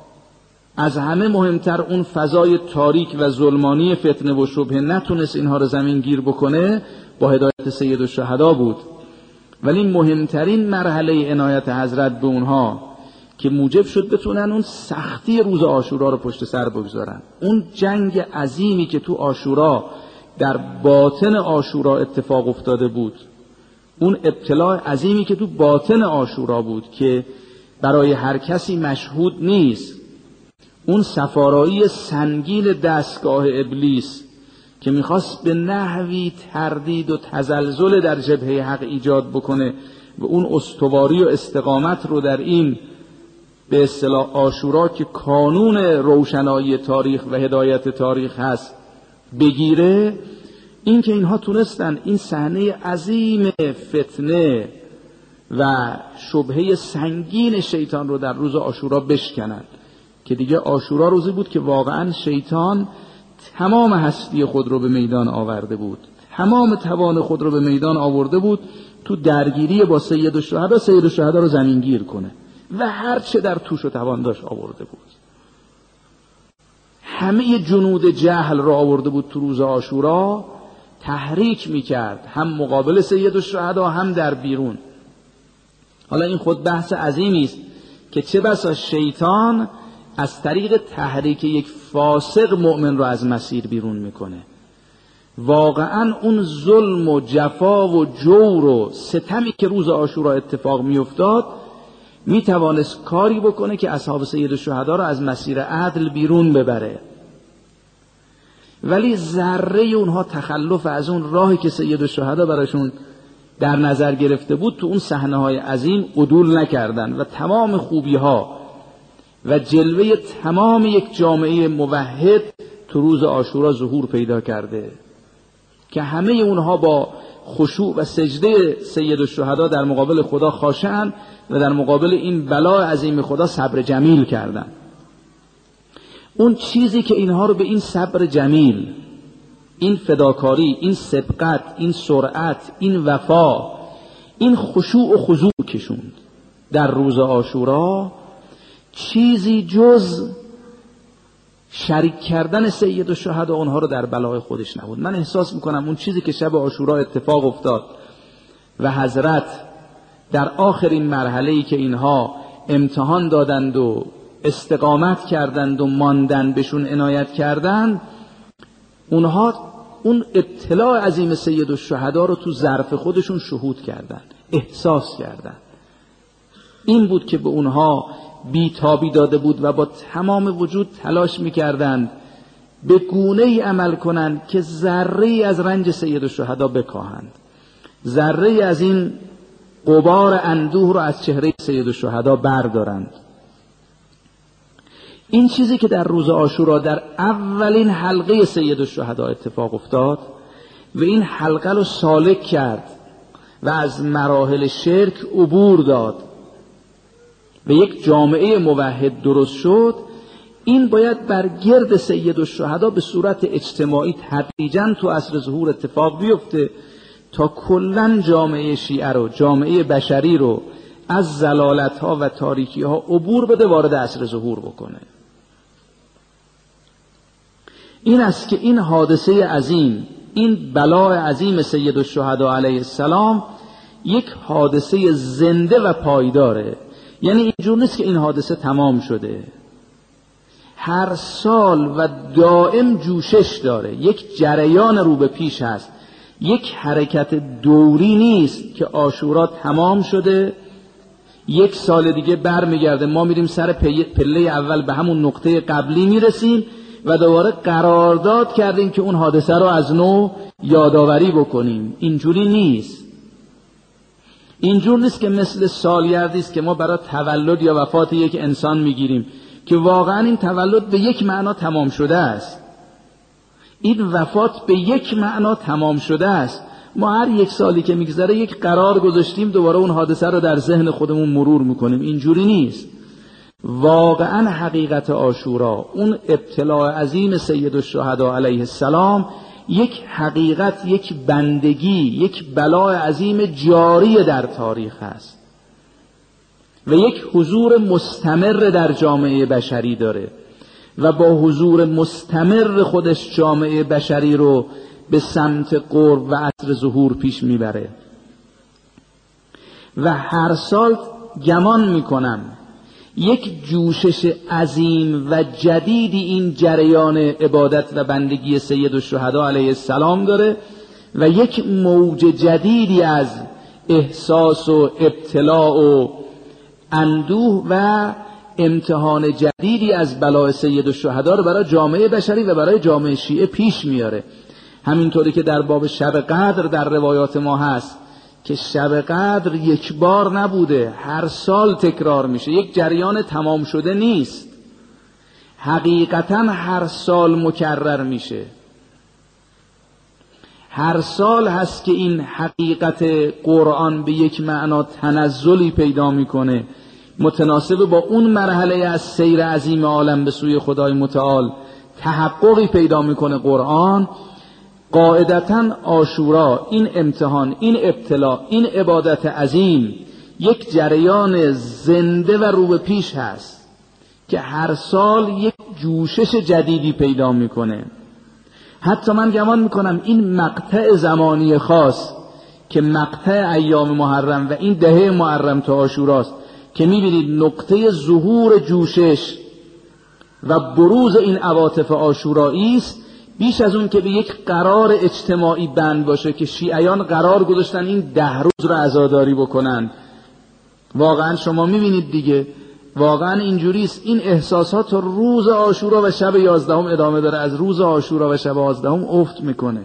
از همه مهمتر اون فضای تاریک و ظلمانی فتنه و شبهه نتونست اینها رو زمین گیر بکنه، با هدایت سید الشهدا بود. ولی مهمترین مرحله عنایت حضرت به اونها که موجب شد بتونن اون سختی روز عاشورا رو پشت سر بگذارن، اون جنگ عظیمی که تو عاشورا در باطن عاشورا اتفاق افتاده بود، اون ابتلاع عظیمی که تو باطن عاشورا بود که برای هر کسی مشهود نیست، اون سفارایی سنگین دستگاه ابلیس که میخواست به نحوی تردید و تزلزل در جبهه حق ایجاد بکنه و اون استواری و استقامت رو در این به اصطلاح عاشورا که کانون روشنایی تاریخ و هدایت تاریخ هست بگیره، این که اینها تونستن این صحنه عظیم فتنه و شبهه سنگین شیطان رو در روز عاشورا بشکنن که دیگه عاشورا روزی بود که واقعا شیطان تمام هستی خود رو به میدان آورده بود، تمام توان خود رو به میدان آورده بود تو درگیری با سید الشهدا رو زمینگیر کنه و هر چه در توش و توان داشت آورده بود. همه جنود جهل رو آورده بود تو روز عاشورا، تحریک میکرد هم مقابل سید الشهدا هم در بیرون. حالا این خود بحث عظیمی است که چه بسا شیطان از طریق تحریک یک فاسق مؤمن رو از مسیر بیرون میکنه. واقعا اون ظلم و جفا و جور و ستمی که روز عاشورا اتفاق میافتاد میتوانست کاری بکنه که اصحاب سید الشهدا رو از مسیر عدل بیرون ببره، ولی ذره اونها تخلف از اون راهی که سید الشهدا براشون در نظر گرفته بود تو اون صحنه‌های عظیم عدول نکردن و تمام خوبی‌ها و جلوه تمام یک جامعه موحد تو روز عاشورا ظهور پیدا کرده که همه اونها با خشوع و سجده سید الشهدا در مقابل خدا خاشعن و در مقابل این بلا عظیم خدا صبر جمیل کردن. اون چیزی که اینها رو به این صبر جمیل، این فداکاری، این سبقت، این سرعت، این وفا، این خشوع و خضوع کشوند در روز عاشورا، چیزی جز شریک کردن سید الشهدا اونها رو در بلای خودش نبود. من احساس میکنم اون چیزی که شب عاشورا اتفاق افتاد و حضرت در آخرین مرحله‌ای که اینها امتحان دادند و استقامت کردند و ماندن بهشون عنایت کردند، اونها اون ابتلاع عظیم سید الشهدا رو تو ظرف خودشون شهود کردند، احساس کردند. این بود که به اونها بیتابی داده بود و با تمام وجود تلاش میکردند به گونه‌ای عمل کنند که ذره‌ای از رنج سید الشهدا بکاهند، ذره‌ای از این غبار اندوه رو از چهره سید الشهدا بردارند. این چیزی که در روز عاشورا در اولین حلقه سید الشهدا اتفاق افتاد و این حلقه رو سالک کرد و از مراحل شرک عبور داد و یک جامعه موحد درست شد، این باید بر گرد سید الشهدا به صورت اجتماعی تدریجاً تو عصر ظهور اتفاق بیفته تا کلاً جامعه شیعه رو، جامعه بشری رو از ضلالت‌ها و تاریکی‌ها عبور بده، وارد عصر ظهور بکنه. این است که این حادثه عظیم، این بلاء عظیم سید الشهدا علیه السلام یک حادثه زنده و پایداره. یعنی اینجور نیست که این حادثه تمام شده، هر سال و دائم جوشش داره، یک جریان رو به پیش هست، یک حرکت دوری نیست که عاشورا تمام شده یک سال دیگه برمیگرده ما میریم سر پله اول به همون نقطه قبلی میرسیم و دوباره قرارداد کردیم که اون حادثه رو از نو یادآوری بکنیم. اینجوری نیست. اینجور نیست که مثل سالگردی است که ما برای تولد یا وفات یک انسان میگیریم که واقعا این تولد به یک معنا تمام شده است، این وفات به یک معنا تمام شده است. ما هر یک سالی که میگذره یک قرار گذاشتیم دوباره اون حادثه رو در ذهن خودمون مرور میکنیم. اینجوری نیست. واقعا حقیقت عاشورا، اون ابتلاع عظیم سید الشهدا علیه السلام، یک حقیقت، یک بندگی، یک بلاء عظیم جاری در تاریخ است و یک حضور مستمر در جامعه بشری داره و با حضور مستمر خودش جامعه بشری رو به سمت قرب و عصر ظهور پیش میبره. و هر سال گمان میکنم یک جوشش عظیم و جدیدی این جریان عبادت و بندگی سید الشهدا علیه السلام داره و یک موج جدیدی از احساس و ابتلاء و اندوه و امتحان جدیدی از بلاء سید الشهدا رو برای جامعه بشری و برای جامعه شیعه پیش میاره. همینطوری که در باب شب قدر در روایات ما هست که شب قدر یک بار نبوده، هر سال تکرار میشه، یک جریان تمام شده نیست، حقیقتا هر سال مکرر میشه. هر سال هست که این حقیقت قرآن به یک معنا تنزلی پیدا میکنه، متناسب با اون مرحله از سیر عظیم عالم به سوی خدای متعال تحققی پیدا میکنه. قرآن قاعدتاً عاشورا، این امتحان، این ابتلا، این عبادت عظیم یک جریان زنده و رو به پیش هست که هر سال یک جوشش جدیدی پیدا میکنه. حتی من گمان میکنم این مقطع زمانی خاص که مقطع ایام محرم و این دهه محرم تا عاشوراست که میبینید نقطه ظهور جوشش و بروز این عواطف عاشورایی است، بیش از اون که به یک قرار اجتماعی بند باشه که شیعیان قرار گذاشتن این 10 روز رو عزاداری بکنن. واقعا شما میبینید دیگه، واقعا اینجوریست. این احساسات روز عاشورا و شب 11 ادامه داره، از روز عاشورا و شب 11 افت میکنه.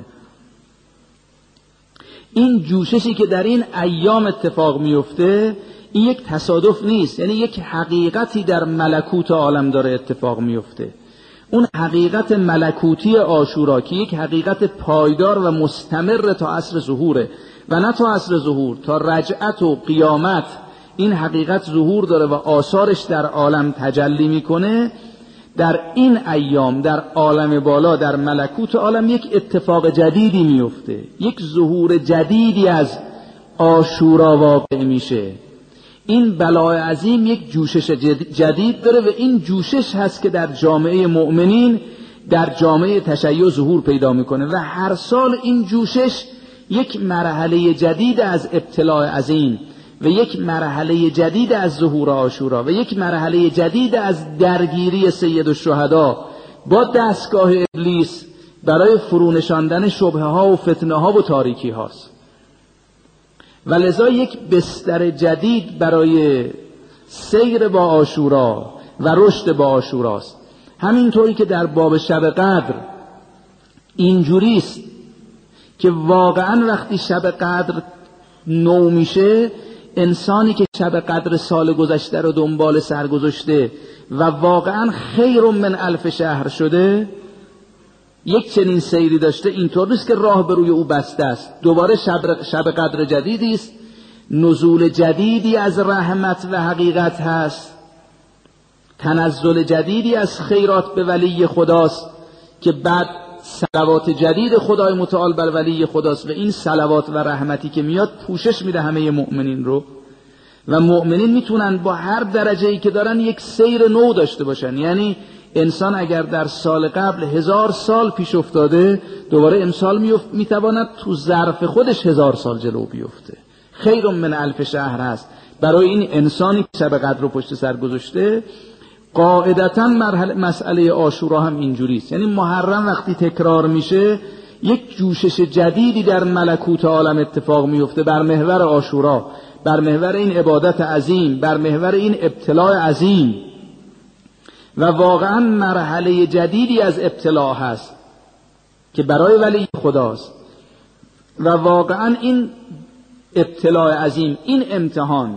این جوششی که در این ایام اتفاق میفته این یک تصادف نیست، یعنی یک حقیقتی در ملکوت عالم داره اتفاق میفته. اون حقیقت ملکوتی عاشورا که یک حقیقت پایدار و مستمر تا عصر ظهوره و نه تا عصر ظهور، تا رجعت و قیامت این حقیقت ظهور داره و آثارش در عالم تجلی میکنه. در این ایام در عالم بالا، در ملکوت عالم یک اتفاق جدیدی میفته، یک ظهور جدیدی از عاشورا واقع میشه. این بلاء عظیم یک جوشش جدید داره و این جوشش هست که در جامعه مؤمنین، در جامعه تشیع ظهور پیدا میکنه و هر سال این جوشش یک مرحله جدید از ابتلاء عظیم و یک مرحله جدید از ظهور عاشورا و یک مرحله جدید از درگیری سید الشهدا با دستگاه ابلیس برای فرونشاندن شبهه ها و فتنه ها و تاریکی هاست. و لذا یک بستر جدید برای سیر با عاشورا و رشد با عاشوراست. همینطوری که در باب شب قدر اینجوریست که واقعا وقتی شب قدر نو میشه، انسانی که شب قدر سال گذشته رو دنبال سر گذاشته و واقعا خیر من 1000 شهر شده، یک چنین سیری داشته، اینطور نیست که راه به روی او بسته است. دوباره شب قدر جدیدی است، نزول جدیدی از رحمت و حقیقت هست، تنزل جدیدی از خیرات به ولی خداست که بعد صلوات جدید خدای متعال بر ولی خداست و این صلوات و رحمتی که میاد پوشش میده همه مؤمنین رو و مؤمنین میتونن با هر درجه‌ای که دارن یک سیر نو داشته باشن. یعنی انسان اگر در سال قبل 1000 سال پیش افتاده، دوباره امسال میتواند تو ظرف خودش 1000 سال جلو بیفته. خیر من 1000 شهر هست برای این انسانی که شب قدر رو پشت سر گذاشته. قاعدتاً مسئله عاشورا هم اینجوریست، یعنی محرم وقتی تکرار میشه یک جوشش جدیدی در ملکوت عالم اتفاق میفته بر محور عاشورا، بر محور این عبادت عظیم، بر محور این ابتلاء عظیم و واقعا مرحله جدیدی از ابتلاء هست که برای ولی خداست و واقعا این ابتلاء عظیم، این امتحان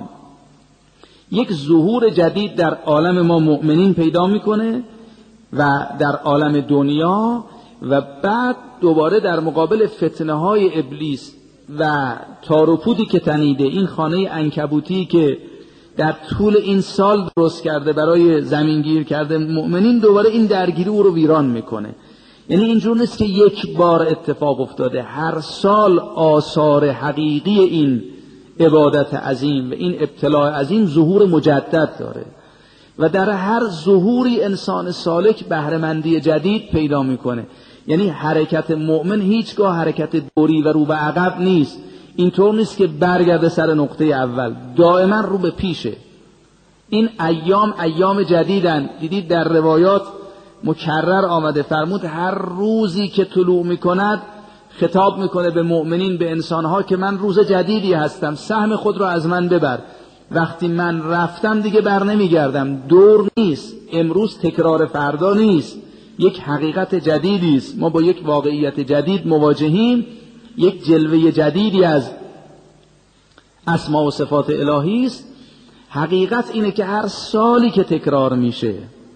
یک ظهور جدید در عالم ما مؤمنین پیدا میکنه و در عالم دنیا و بعد دوباره در مقابل فتنه های ابلیس و تار و پودی که تنیده، این خانه عنکبوتی که در طول این سال درست کرده برای زمینگیر کرده مؤمنین، دوباره این درگیری او رو ویران میکنه. یعنی اینجور نیست که یک بار اتفاق افتاده، هر سال آثار حقیقی این عبادت عظیم و این ابتلاء عظیم ظهور مجدد داره و در هر ظهوری انسان سالک بهره‌مندی جدید پیدا میکنه. یعنی حرکت مؤمن هیچگاه حرکت دوری و رو به عقب نیست، اینطور نیست که برگرده سر نقطه اول، دائما رو به پیشه. این ایام جدیدن. دیدید در روایات مکرر آمده، فرمود هر روزی که طلوع میکند خطاب میکنه به مؤمنین، به انسانها که من روز جدیدی هستم، سهم خود رو از من ببر. وقتی من رفتم دیگه بر نمیگردم. دور نیست، امروز تکرار فردا نیست، یک حقیقت جدیدی است. ما با یک واقعیت جدید مواجهیم، یک جلوه جدیدی از اسما و صفات الهی است. حقیقت اینه که هر سالی که تکرار میشه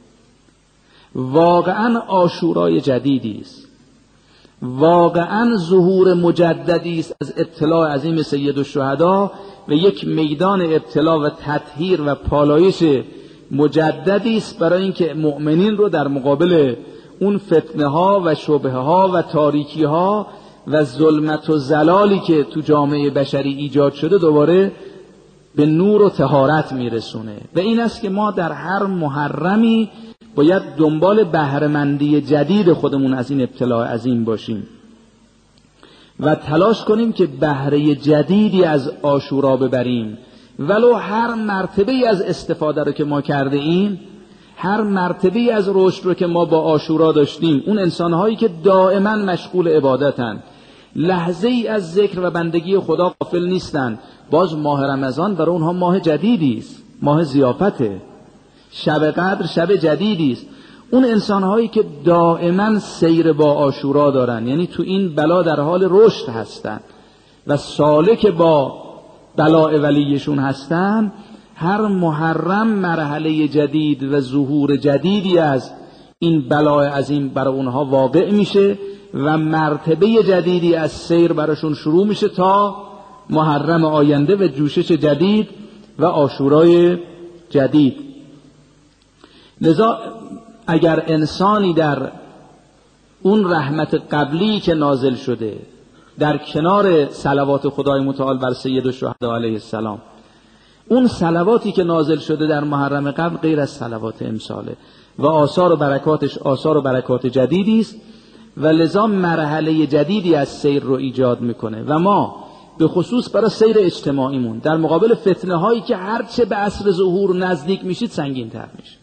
واقعا عاشورای جدیدی است، واقعا ظهور مجددی است از اطلاع عظیم سید الشهدا و یک میدان ابتلا و تطهیر و پالایش مجددی است برای اینکه مؤمنین رو در مقابل اون فتنه ها و شبهه ها و تاریکی ها و ظلمت و زلالی که تو جامعه بشری ایجاد شده دوباره به نور و طهارت میرسونه. و این است که ما در هر محرمی باید دنبال بهره‌مندی جدید خودمون از این ابتلاع عظیم باشیم و تلاش کنیم که بهره جدیدی از عاشورا ببریم. ولو هر مرتبه از استفاده رو که ما کرده ایم، هر مرتبه از رشد رو که ما با عاشورا داشتیم، اون انسانهایی که دائما مشغول عبادتن، لحظه ای از ذکر و بندگی خدا غافل نیستن، باز ماه رمضان برای اونها ماه جدیدی است، ماه ضیافته. شب قدر شب جدیدی است. اون انسانهایی که دائما سیر با عاشورا دارن، یعنی تو این بلا در حال رشد هستن و سالک با بلاء ولیشون هستن، هر محرم مرحله جدید و ظهور جدیدی از این بلاء عظیم برای اونها واقع میشه و مرتبه جدیدی از سیر براشون شروع میشه تا محرم آینده و جوشش جدید و عاشورای جدید. لذا اگر انسانی در اون رحمت قبلی که نازل شده در کنار صلوات خدای متعال بر سید الشهدا علیه السلام، اون صلواتی که نازل شده در محرم قبل غیر از صلوات امساله و آثار و برکاتش آثار و برکات جدیدی است و لذا مرحله جدیدی از سیر رو ایجاد میکنه و ما به خصوص برای سیر اجتماعیمون در مقابل فتنه هایی که هرچه به عصر ظهور نزدیک میشید سنگین تر میشه.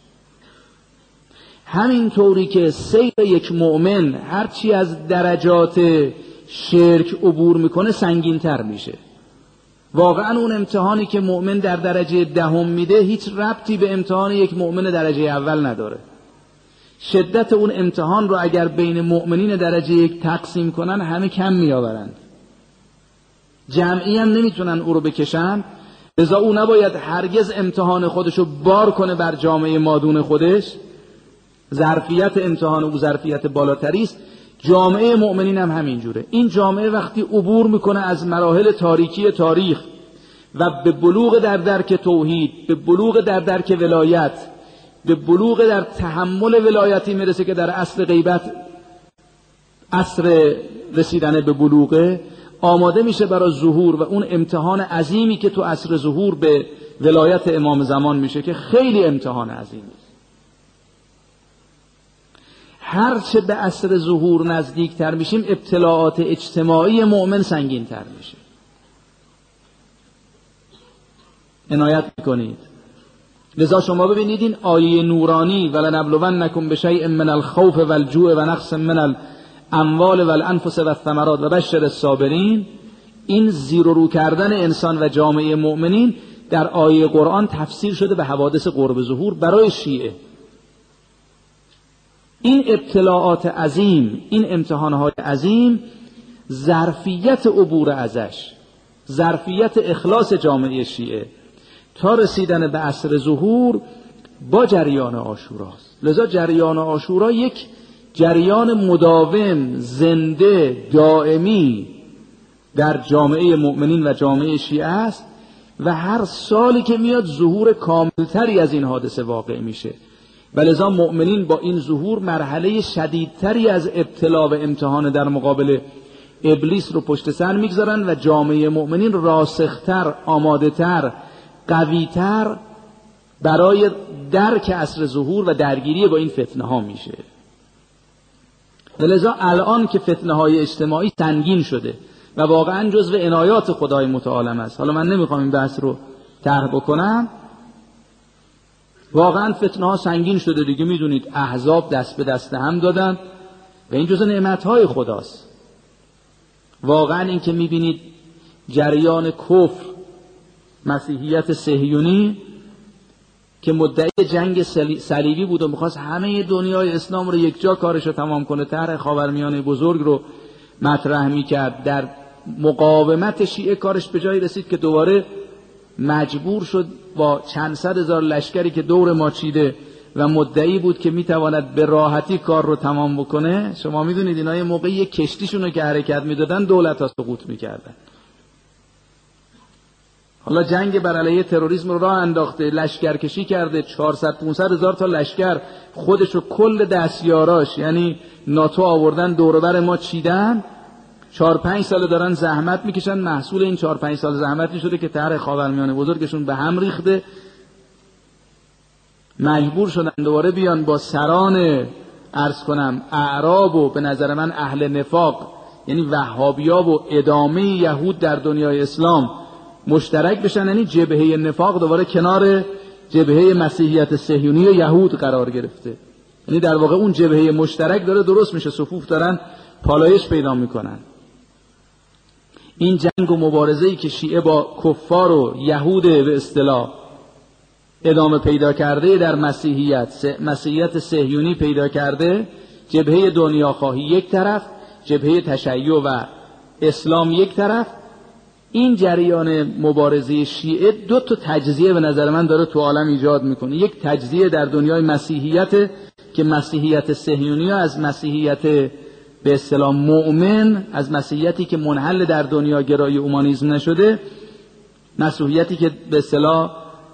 همین طوری که سیر یک مؤمن هرچی از درجات شرک عبور میکنه سنگین تر میشه. واقعا اون امتحانی که مؤمن در درجه دهم میده هیچ ربطی به امتحان یک مؤمن درجه اول نداره. شدت اون امتحان رو اگر بین مؤمنین درجه یک تقسیم کنن همه کم میآورند، جمعی هم نمیتونن او رو بکشن. لذا او نباید هرگز امتحان خودشو بار کنه بر جامعه مادون خودش. ظرفیت امتحان او ظرفیت بالاتری است. جامعه مؤمنین هم همینجوره. این جامعه وقتی عبور میکنه از مراحل تاریکی تاریخ و به بلوغ در درک توحید، به بلوغ در درک ولایت، به بلوغ در تحمل ولایتی میرسه که در اصل غیبت اصل رسیدن به بلوغه، آماده میشه برای ظهور و اون امتحان عظیمی که تو عصر ظهور به ولایت امام زمان میشه که خیلی امتحان عظیمی است. هرچه به عصر ظهور نزدیک تر میشیم ابتلاعات اجتماعی مؤمن سنگین تر میشه. عنایت میکنید. لذا شما ببینید این آیه نورانی ولنبلونکم بشیء من الخوف والجوع و نقص من الاموال والانفس والثمرات و بشر الصابرین، این زیر و رو کردن انسان و جامعه مؤمنین در آیه قرآن تفسیر شده به حوادث قرب ظهور برای شیعه. این ابتلاعات عظیم، این امتحانات عظیم، ظرفیت عبور ازش، ظرفیت اخلاص جامعه شیعه تا رسیدن به عصر ظهور با جریان عاشوراست. لذا جریان عاشورا یک جریان مداوم، زنده، دائمی در جامعه مؤمنین و جامعه شیعه است و هر سالی که میاد ظهور کاملتری از این حادثه واقع میشه و لذا مؤمنین با این ظهور مرحله شدیدتری از ابتلا و امتحان در مقابل ابلیس رو پشت سر میگذارن و جامعه مؤمنین راسختر، آمادهتر، قویتر برای درک عصر ظهور و درگیری با این فتنه ها میشه. و لذا الان که فتنه های اجتماعی سنگین شده و واقعا جزو عنایات خدای متعال است، حالا من نمیخوام این بحث رو طرح بکنم، واقعا فتنه ها سنگین شده دیگه. میدونید احزاب دست به دست هم دادن و این جزو نعمت های خداست. واقعا این که میبینید جریان کفر، مسیحیت صهیونی که مدعی جنگ صلیبی بود و میخواست همه دنیای اسلام رو یک جا کارش رو تمام کنه، طرح خاورمیانه بزرگ رو مطرح میکرد، در مقاومت شیعه کارش به جایی رسید که دوباره مجبور شد با چند صد هزار لشکری که دور ما چیده و مدعی بود که میتواند به راحتی کار رو تمام بکنه. شما میدونید اینا یه موقعی یک کشتیشون رو که حرکت میدادن دولت ها سقوط میکردن. حالا جنگ بر علیه تروریسم رو راه انداخته، لشکرکشی کرده، 400-500 هزار تا لشکر خودش رو کل دستیاراش یعنی ناتو آوردن دور و بر ما چیدن، 4-5 سال دارن زحمت میکشن. محصول این 4-5 سال زحمتی شده که طرح خاورمیانه بزرگشون به هم ریخته، مجبور شدن دوباره بیان با سران عرض کنم اعراب و به نظر من اهل نفاق یعنی وهابیا و ادامه یهود در دنیای اسلام مشترک بشن، یعنی جبهه نفاق دوباره کنار جبهه مسیحیت صهیونی و یهود قرار گرفته. یعنی در واقع اون جبهه مشترک داره درست میشه، صفوف دارن پالایش پیدا میکنن. این جنگ و مبارزه‌ای که شیعه با کفار و یهود به اصطلاح ادامه پیدا کرده در مسیحیت صهیونی پیدا کرده، جبهه دنیاخواهی یک طرف، جبهه تشیع و اسلام یک طرف. این جریان مبارزه شیعه دو تا تجزیه به نظر من داره تو عالم ایجاد میکنه. یک تجزیه در دنیای مسیحیت که مسیحیت صهیونی از مسیحیت به اصطلاح مؤمن، از مسیحیتی که منحل در دنیا گرای اومانیسم نشده، مسیحیتی که به اصطلاح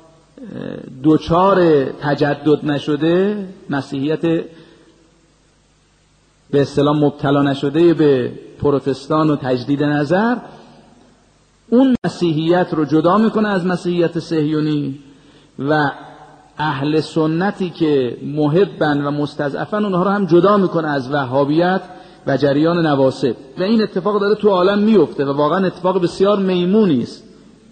دوچار تجدد نشده، مسیحیت به اصطلاح مبتلا نشده به پروتستان و تجدید نظر، اون مسیحیت رو جدا میکنه از مسیحیت صهیونی و اهل سنتی که محبن و مستضعفن اونها رو هم جدا میکنه از وهابیت و جریان نواصب. و این اتفاق داره تو عالم میفته و واقعا اتفاق بسیار میمونی است.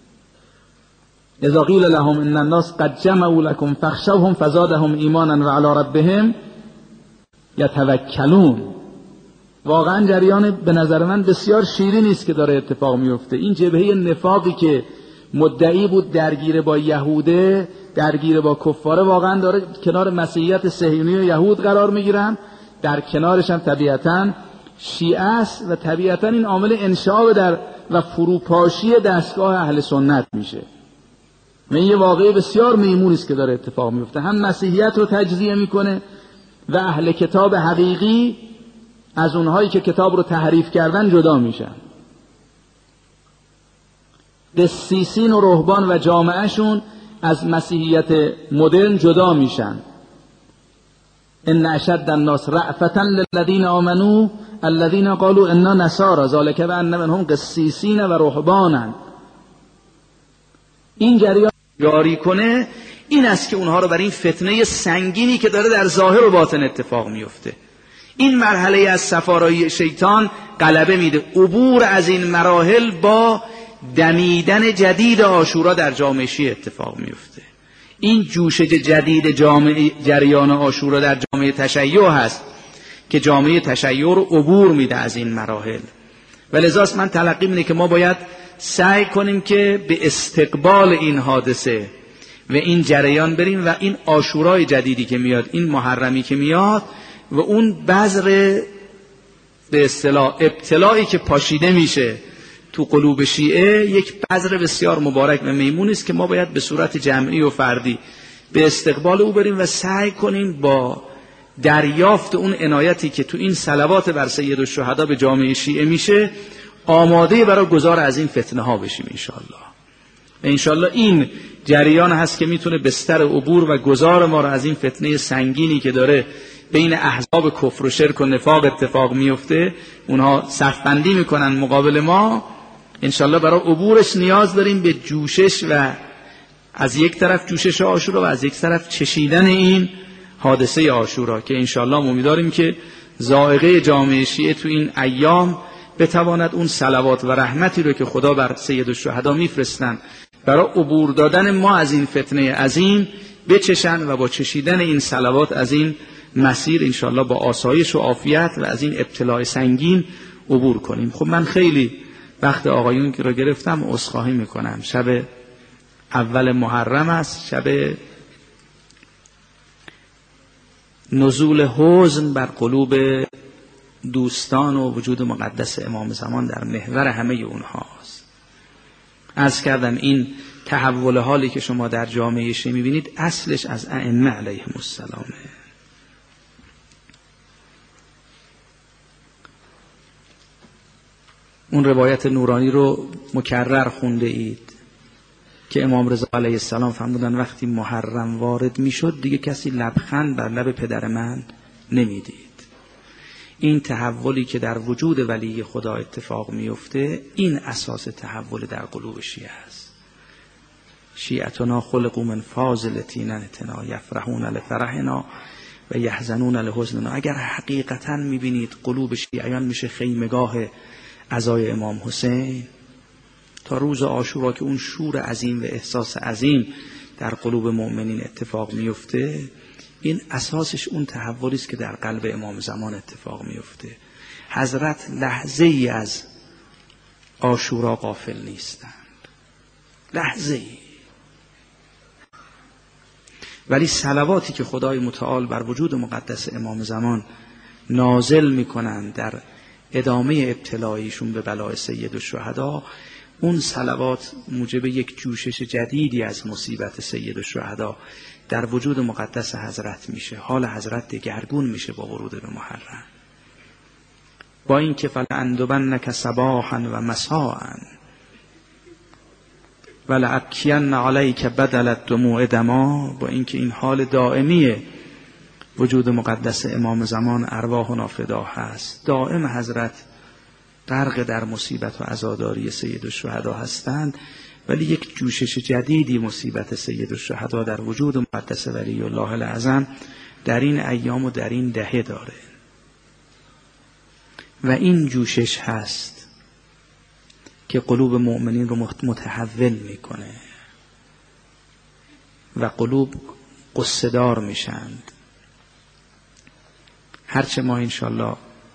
اذا قیل لهم ان الناس قد جمعوا لكم فاخشوهم فزادهم ایمانا وعلى ربهم یتوکلون. واقعا جریان به نظر من بسیار شیرینی است که داره اتفاق میفته. این جبهه نفاقی که مدعی بود درگیر با یهوده، درگیر با کفاره، واقعا داره کنار مسیحیت صهیونی و یهود قرار میگیرن، در کنارش هم طبیعتاً شیعه است و طبیعتاً این عامل انشعاب در و فروپاشی دستگاه اهل سنت میشه. و این یه واقعه بسیار میمونی است که داره اتفاق میفته. هم مسیحیت رو تجزیه میکنه و اهل کتاب حقیقی از اونهایی که کتاب رو تحریف کردن جدا میشن. قسیسین و رهبان و جامعهشون از مسیحیت مدرن جدا میشن. ان اشد الناس رأفة للذین آمنوا الذین قالوا انا نصارى ذلك بان منهم قسیسین و رهبانا. این جریان جاری کنه این است که اونها رو بر این فتنه سنگینی که داره در ظاهر و باطن اتفاق میفته، این مرحله از سفارای شیطان غلبه میده. عبور از این مراحل با دمیدن جدید عاشورا در جامعه شیعه اتفاق میفته. این جوشش جدید جریان عاشورا در جامعه تشیع هست که جامعه تشیع رو عبور میده از این مراحل. و لذاست من تلقی اینه که ما باید سعی کنیم که به استقبال این حادثه و این جریان بریم و این عاشورای جدیدی که میاد، این محرمی که میاد و اون بذر به اصطلاح ابتلایی که پاشیده میشه تو قلوب شیعه، یک بذر بسیار مبارک و میمون است که ما باید به صورت جمعی و فردی به استقبال او بریم و سعی کنیم با دریافت اون عنایتی که تو این صلوات بر سید الشهدا به جامعه شیعه میشه آماده برای گذار از این فتنه ها بشیم انشاءالله. و انشاءالله این جریان هست که میتونه بستر عبور و گذار ما رو از این فتنه سنگینی که داره بین احزاب کفر و شرک و نفاق اتفاق میفته، اونها صف بندی میکنن مقابل ما، انشاءالله برای عبورش نیاز داریم به جوشش و از یک طرف جوشش عاشورا و از یک طرف چشیدن این حادثه عاشورا که انشاءالله امیدواریم که ذائقه جامعه شیعه تو این ایام بتواند اون صلوات و رحمتی رو که خدا بر سید الشهدا میفرستن برای عبور دادن ما از این فتنه عظیم بچشن و با چشیدن این صلوات از این مسیر انشاءالله با آسایش و عافیت و از این ابتلاء سنگین عبور کنیم. خب من خیلی وقت آقایون که رو گرفتم عذرخواهی میکنم. شب اول محرم است، شب نزول حزن بر قلوب دوستان و وجود مقدس امام زمان در محور همه اونهاست. عرض کردم این تحول حالی که شما در جامعه شیعه میبینید اصلش از ائمه علیهم السلامه. اون روایت نورانی رو مکرر خونده اید که امام رضا علیه السلام فرمودن وقتی محرم وارد میشد دیگه کسی لبخند بر لب پدر من نمیدید. این تحولی که در وجود ولی خدا اتفاق میفته این اساس تحول در قلوب شیعه است. شیعتنا خلقوا من فاضلتین انتنا یفرحون لفرحنا و یحزنون لحزننا. اگر حقیقتا میبینید قلوب شیعیان میشه خیمگاه عزای امام حسین تا روز عاشورا که اون شور عظیم و احساس عظیم در قلوب مؤمنین اتفاق میفته، این اساسش اون تحولی است که در قلب امام زمان اتفاق میفته. حضرت لحظه ای از عاشورا غافل نیستند، لحظه ای. ولی صلواتی که خدای متعال بر وجود مقدس امام زمان نازل میکنند در ادامه ابتلایشون به بلای سید الشهدا، اون صلوات موجب یک جوشش جدیدی از مصیبت سید الشهدا در وجود مقدس حضرت میشه. حال حضرت دگرگون میشه با ورود به محرم. با این که فلأندبنک صباحا و مساء ولأبکین علیک بدل الدموع دما، با این که این حال دائمی وجود مقدس امام زمان ارواحنا فدا هست، دائم حضرت غرق در مصیبت و عزاداری سید الشهدا هستند، ولی یک جوشش جدیدی مصیبت سید الشهدا در وجود مقدس ولی الله الاعظم در این ایام و در این دهه داره و این جوشش هست که قلوب مؤمنین رو متحول میکنه و قلوب قصه‌دار میشند. هرچه ما انشالله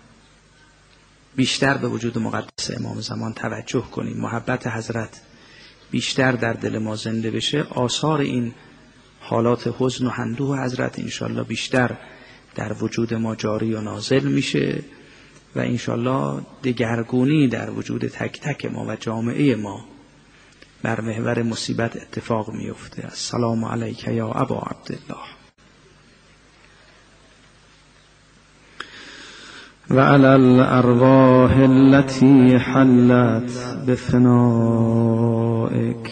بیشتر به وجود مقدس امام زمان توجه کنیم، محبت حضرت بیشتر در دل ما زنده بشه، آثار این حالات حزن و اندوه حضرت انشالله بیشتر در وجود ما جاری و نازل میشه و انشالله دگرگونی در وجود تک تک ما و جامعه ما بر محور مصیبت اتفاق میفته. السلام علیک یا ابا عبدالله و علی الارواح التي حلت بفنائک.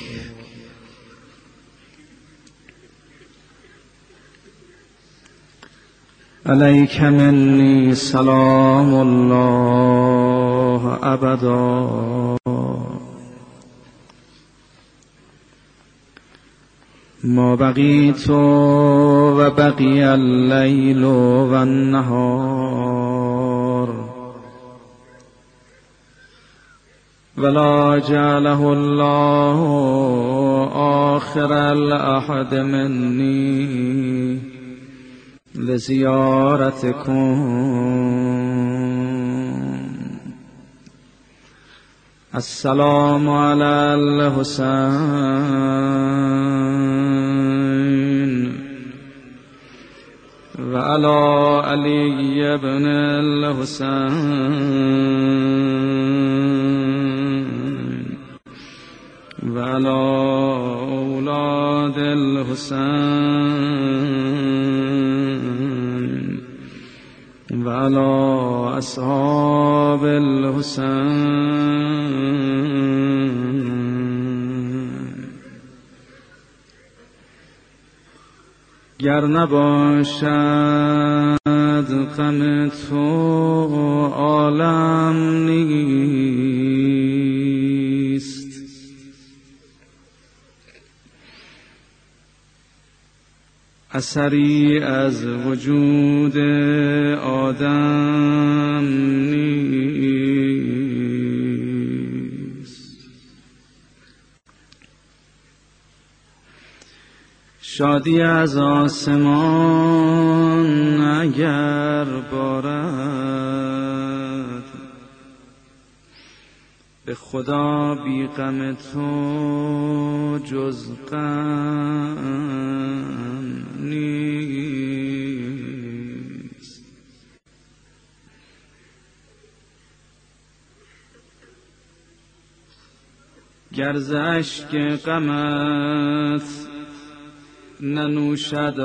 علیک منی سلام الله ابدا ما بقیت و بقی اللیل و النهار ولا جعله الله آخر العهد منی لزیارتکم. السلام علی الحسین و علی علی ابن الحسین و علی اولاد الحسین و علی اصحاب الحسین. گر نباشد غم تو عالم نیست، اثری از وجود آدم نیست. شادی از آسمان اگر بارد به خدا بی غم تو جز غم نیست. گر ز اشک غمت ننوشد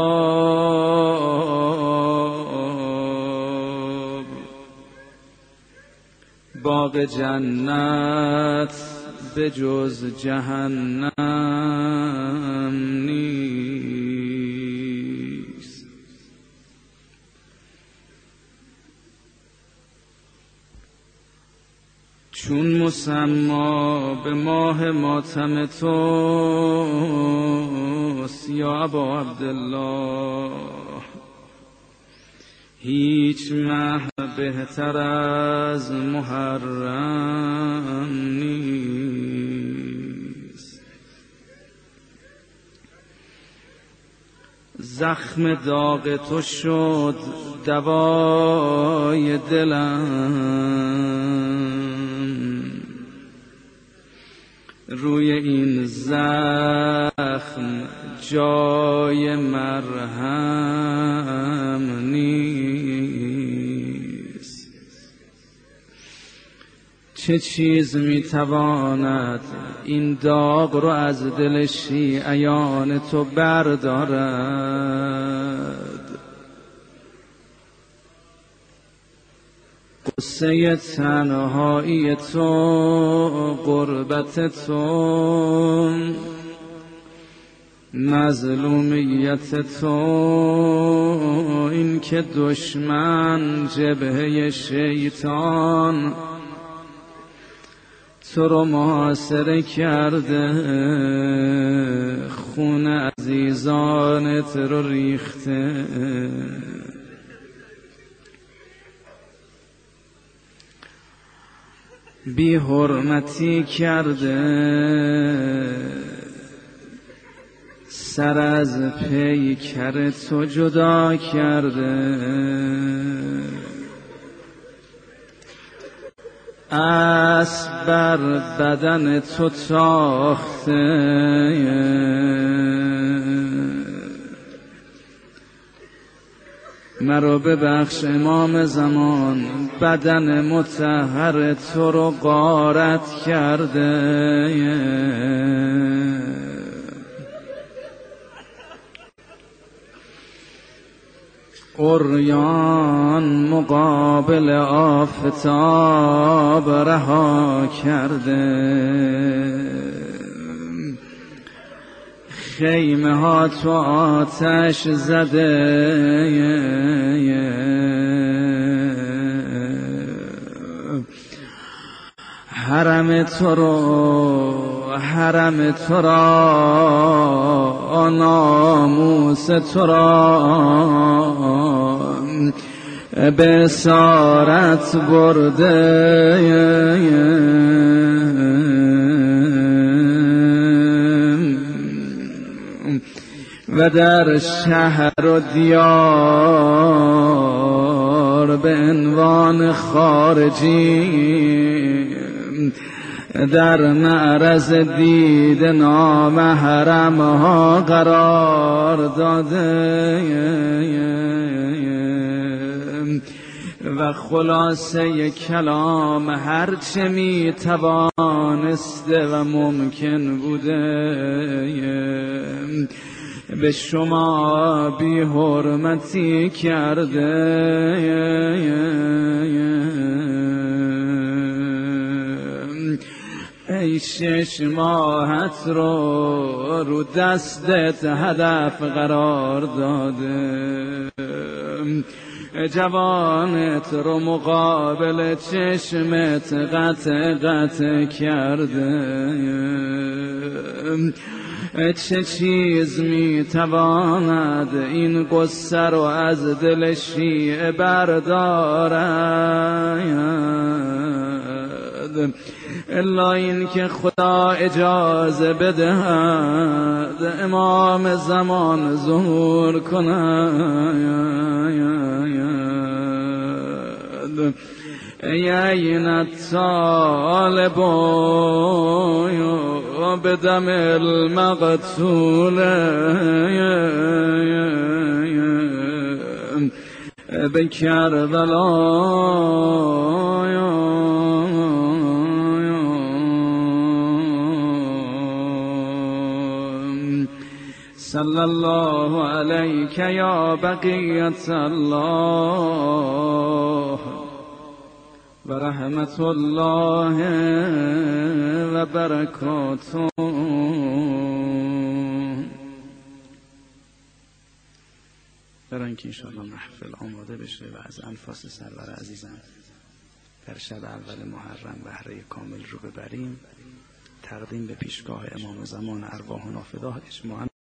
آب، باغ جنت به جز جهنم نیست. چون مسما به ماه ماتم توست یا ابا عبدالله، هیچ مه بهتر از محرم نیست. زخم داغ تو شد دوای دلم، روی این زخم جای مرهم نیست. چه چیز میتواند این داغ رو از دل شیعیان تو بردارد؟ قصه تنهایی تو، غربت تو، مظلومیت تو، این که دشمن جبهه شیطان تو رو محاصره کرده، خون عزیزانت رو ریخته. بی حرمتی کرده، سر از پیکر تو جدا کرده، اسب بر بدن تو تاخته، مرا ببخش امام زمان، بدن مطهر تو رو غارت کرده. عریان مقابل آفتاب رها کرده، خیمه ها تو آتش زده، حرم تو را ناموس تو را به اسارت برده، و در شهر و دیار به عنوان خارجی در معرض دید نامحرم ها قرار داده. و خلاصه کلام هرچه می توانسته و ممکن بوده به شما بی حرمتی کرده. ای 6 ماهت رو دستت هدف قرار داده، جوانت رو مقابل چشمت قطع کرده. چه چیز میتواند این قصه رو از دل شیعه بردارد الا این که خدا اجازه بدهد امام زمان ظهور کند. ای عین طالب بدم المقتول به کربلا صلی الله علیک یا بقیت الله و رحمت الله و برکاته. برای اینکه انشاءالله محفل آماده بشه و از انفاس سرور عزیزم در شب اول محرم بهره کامل رو ببریم، تقدیم به پیشگاه امام زمان ارواحنا فداه اجماعاً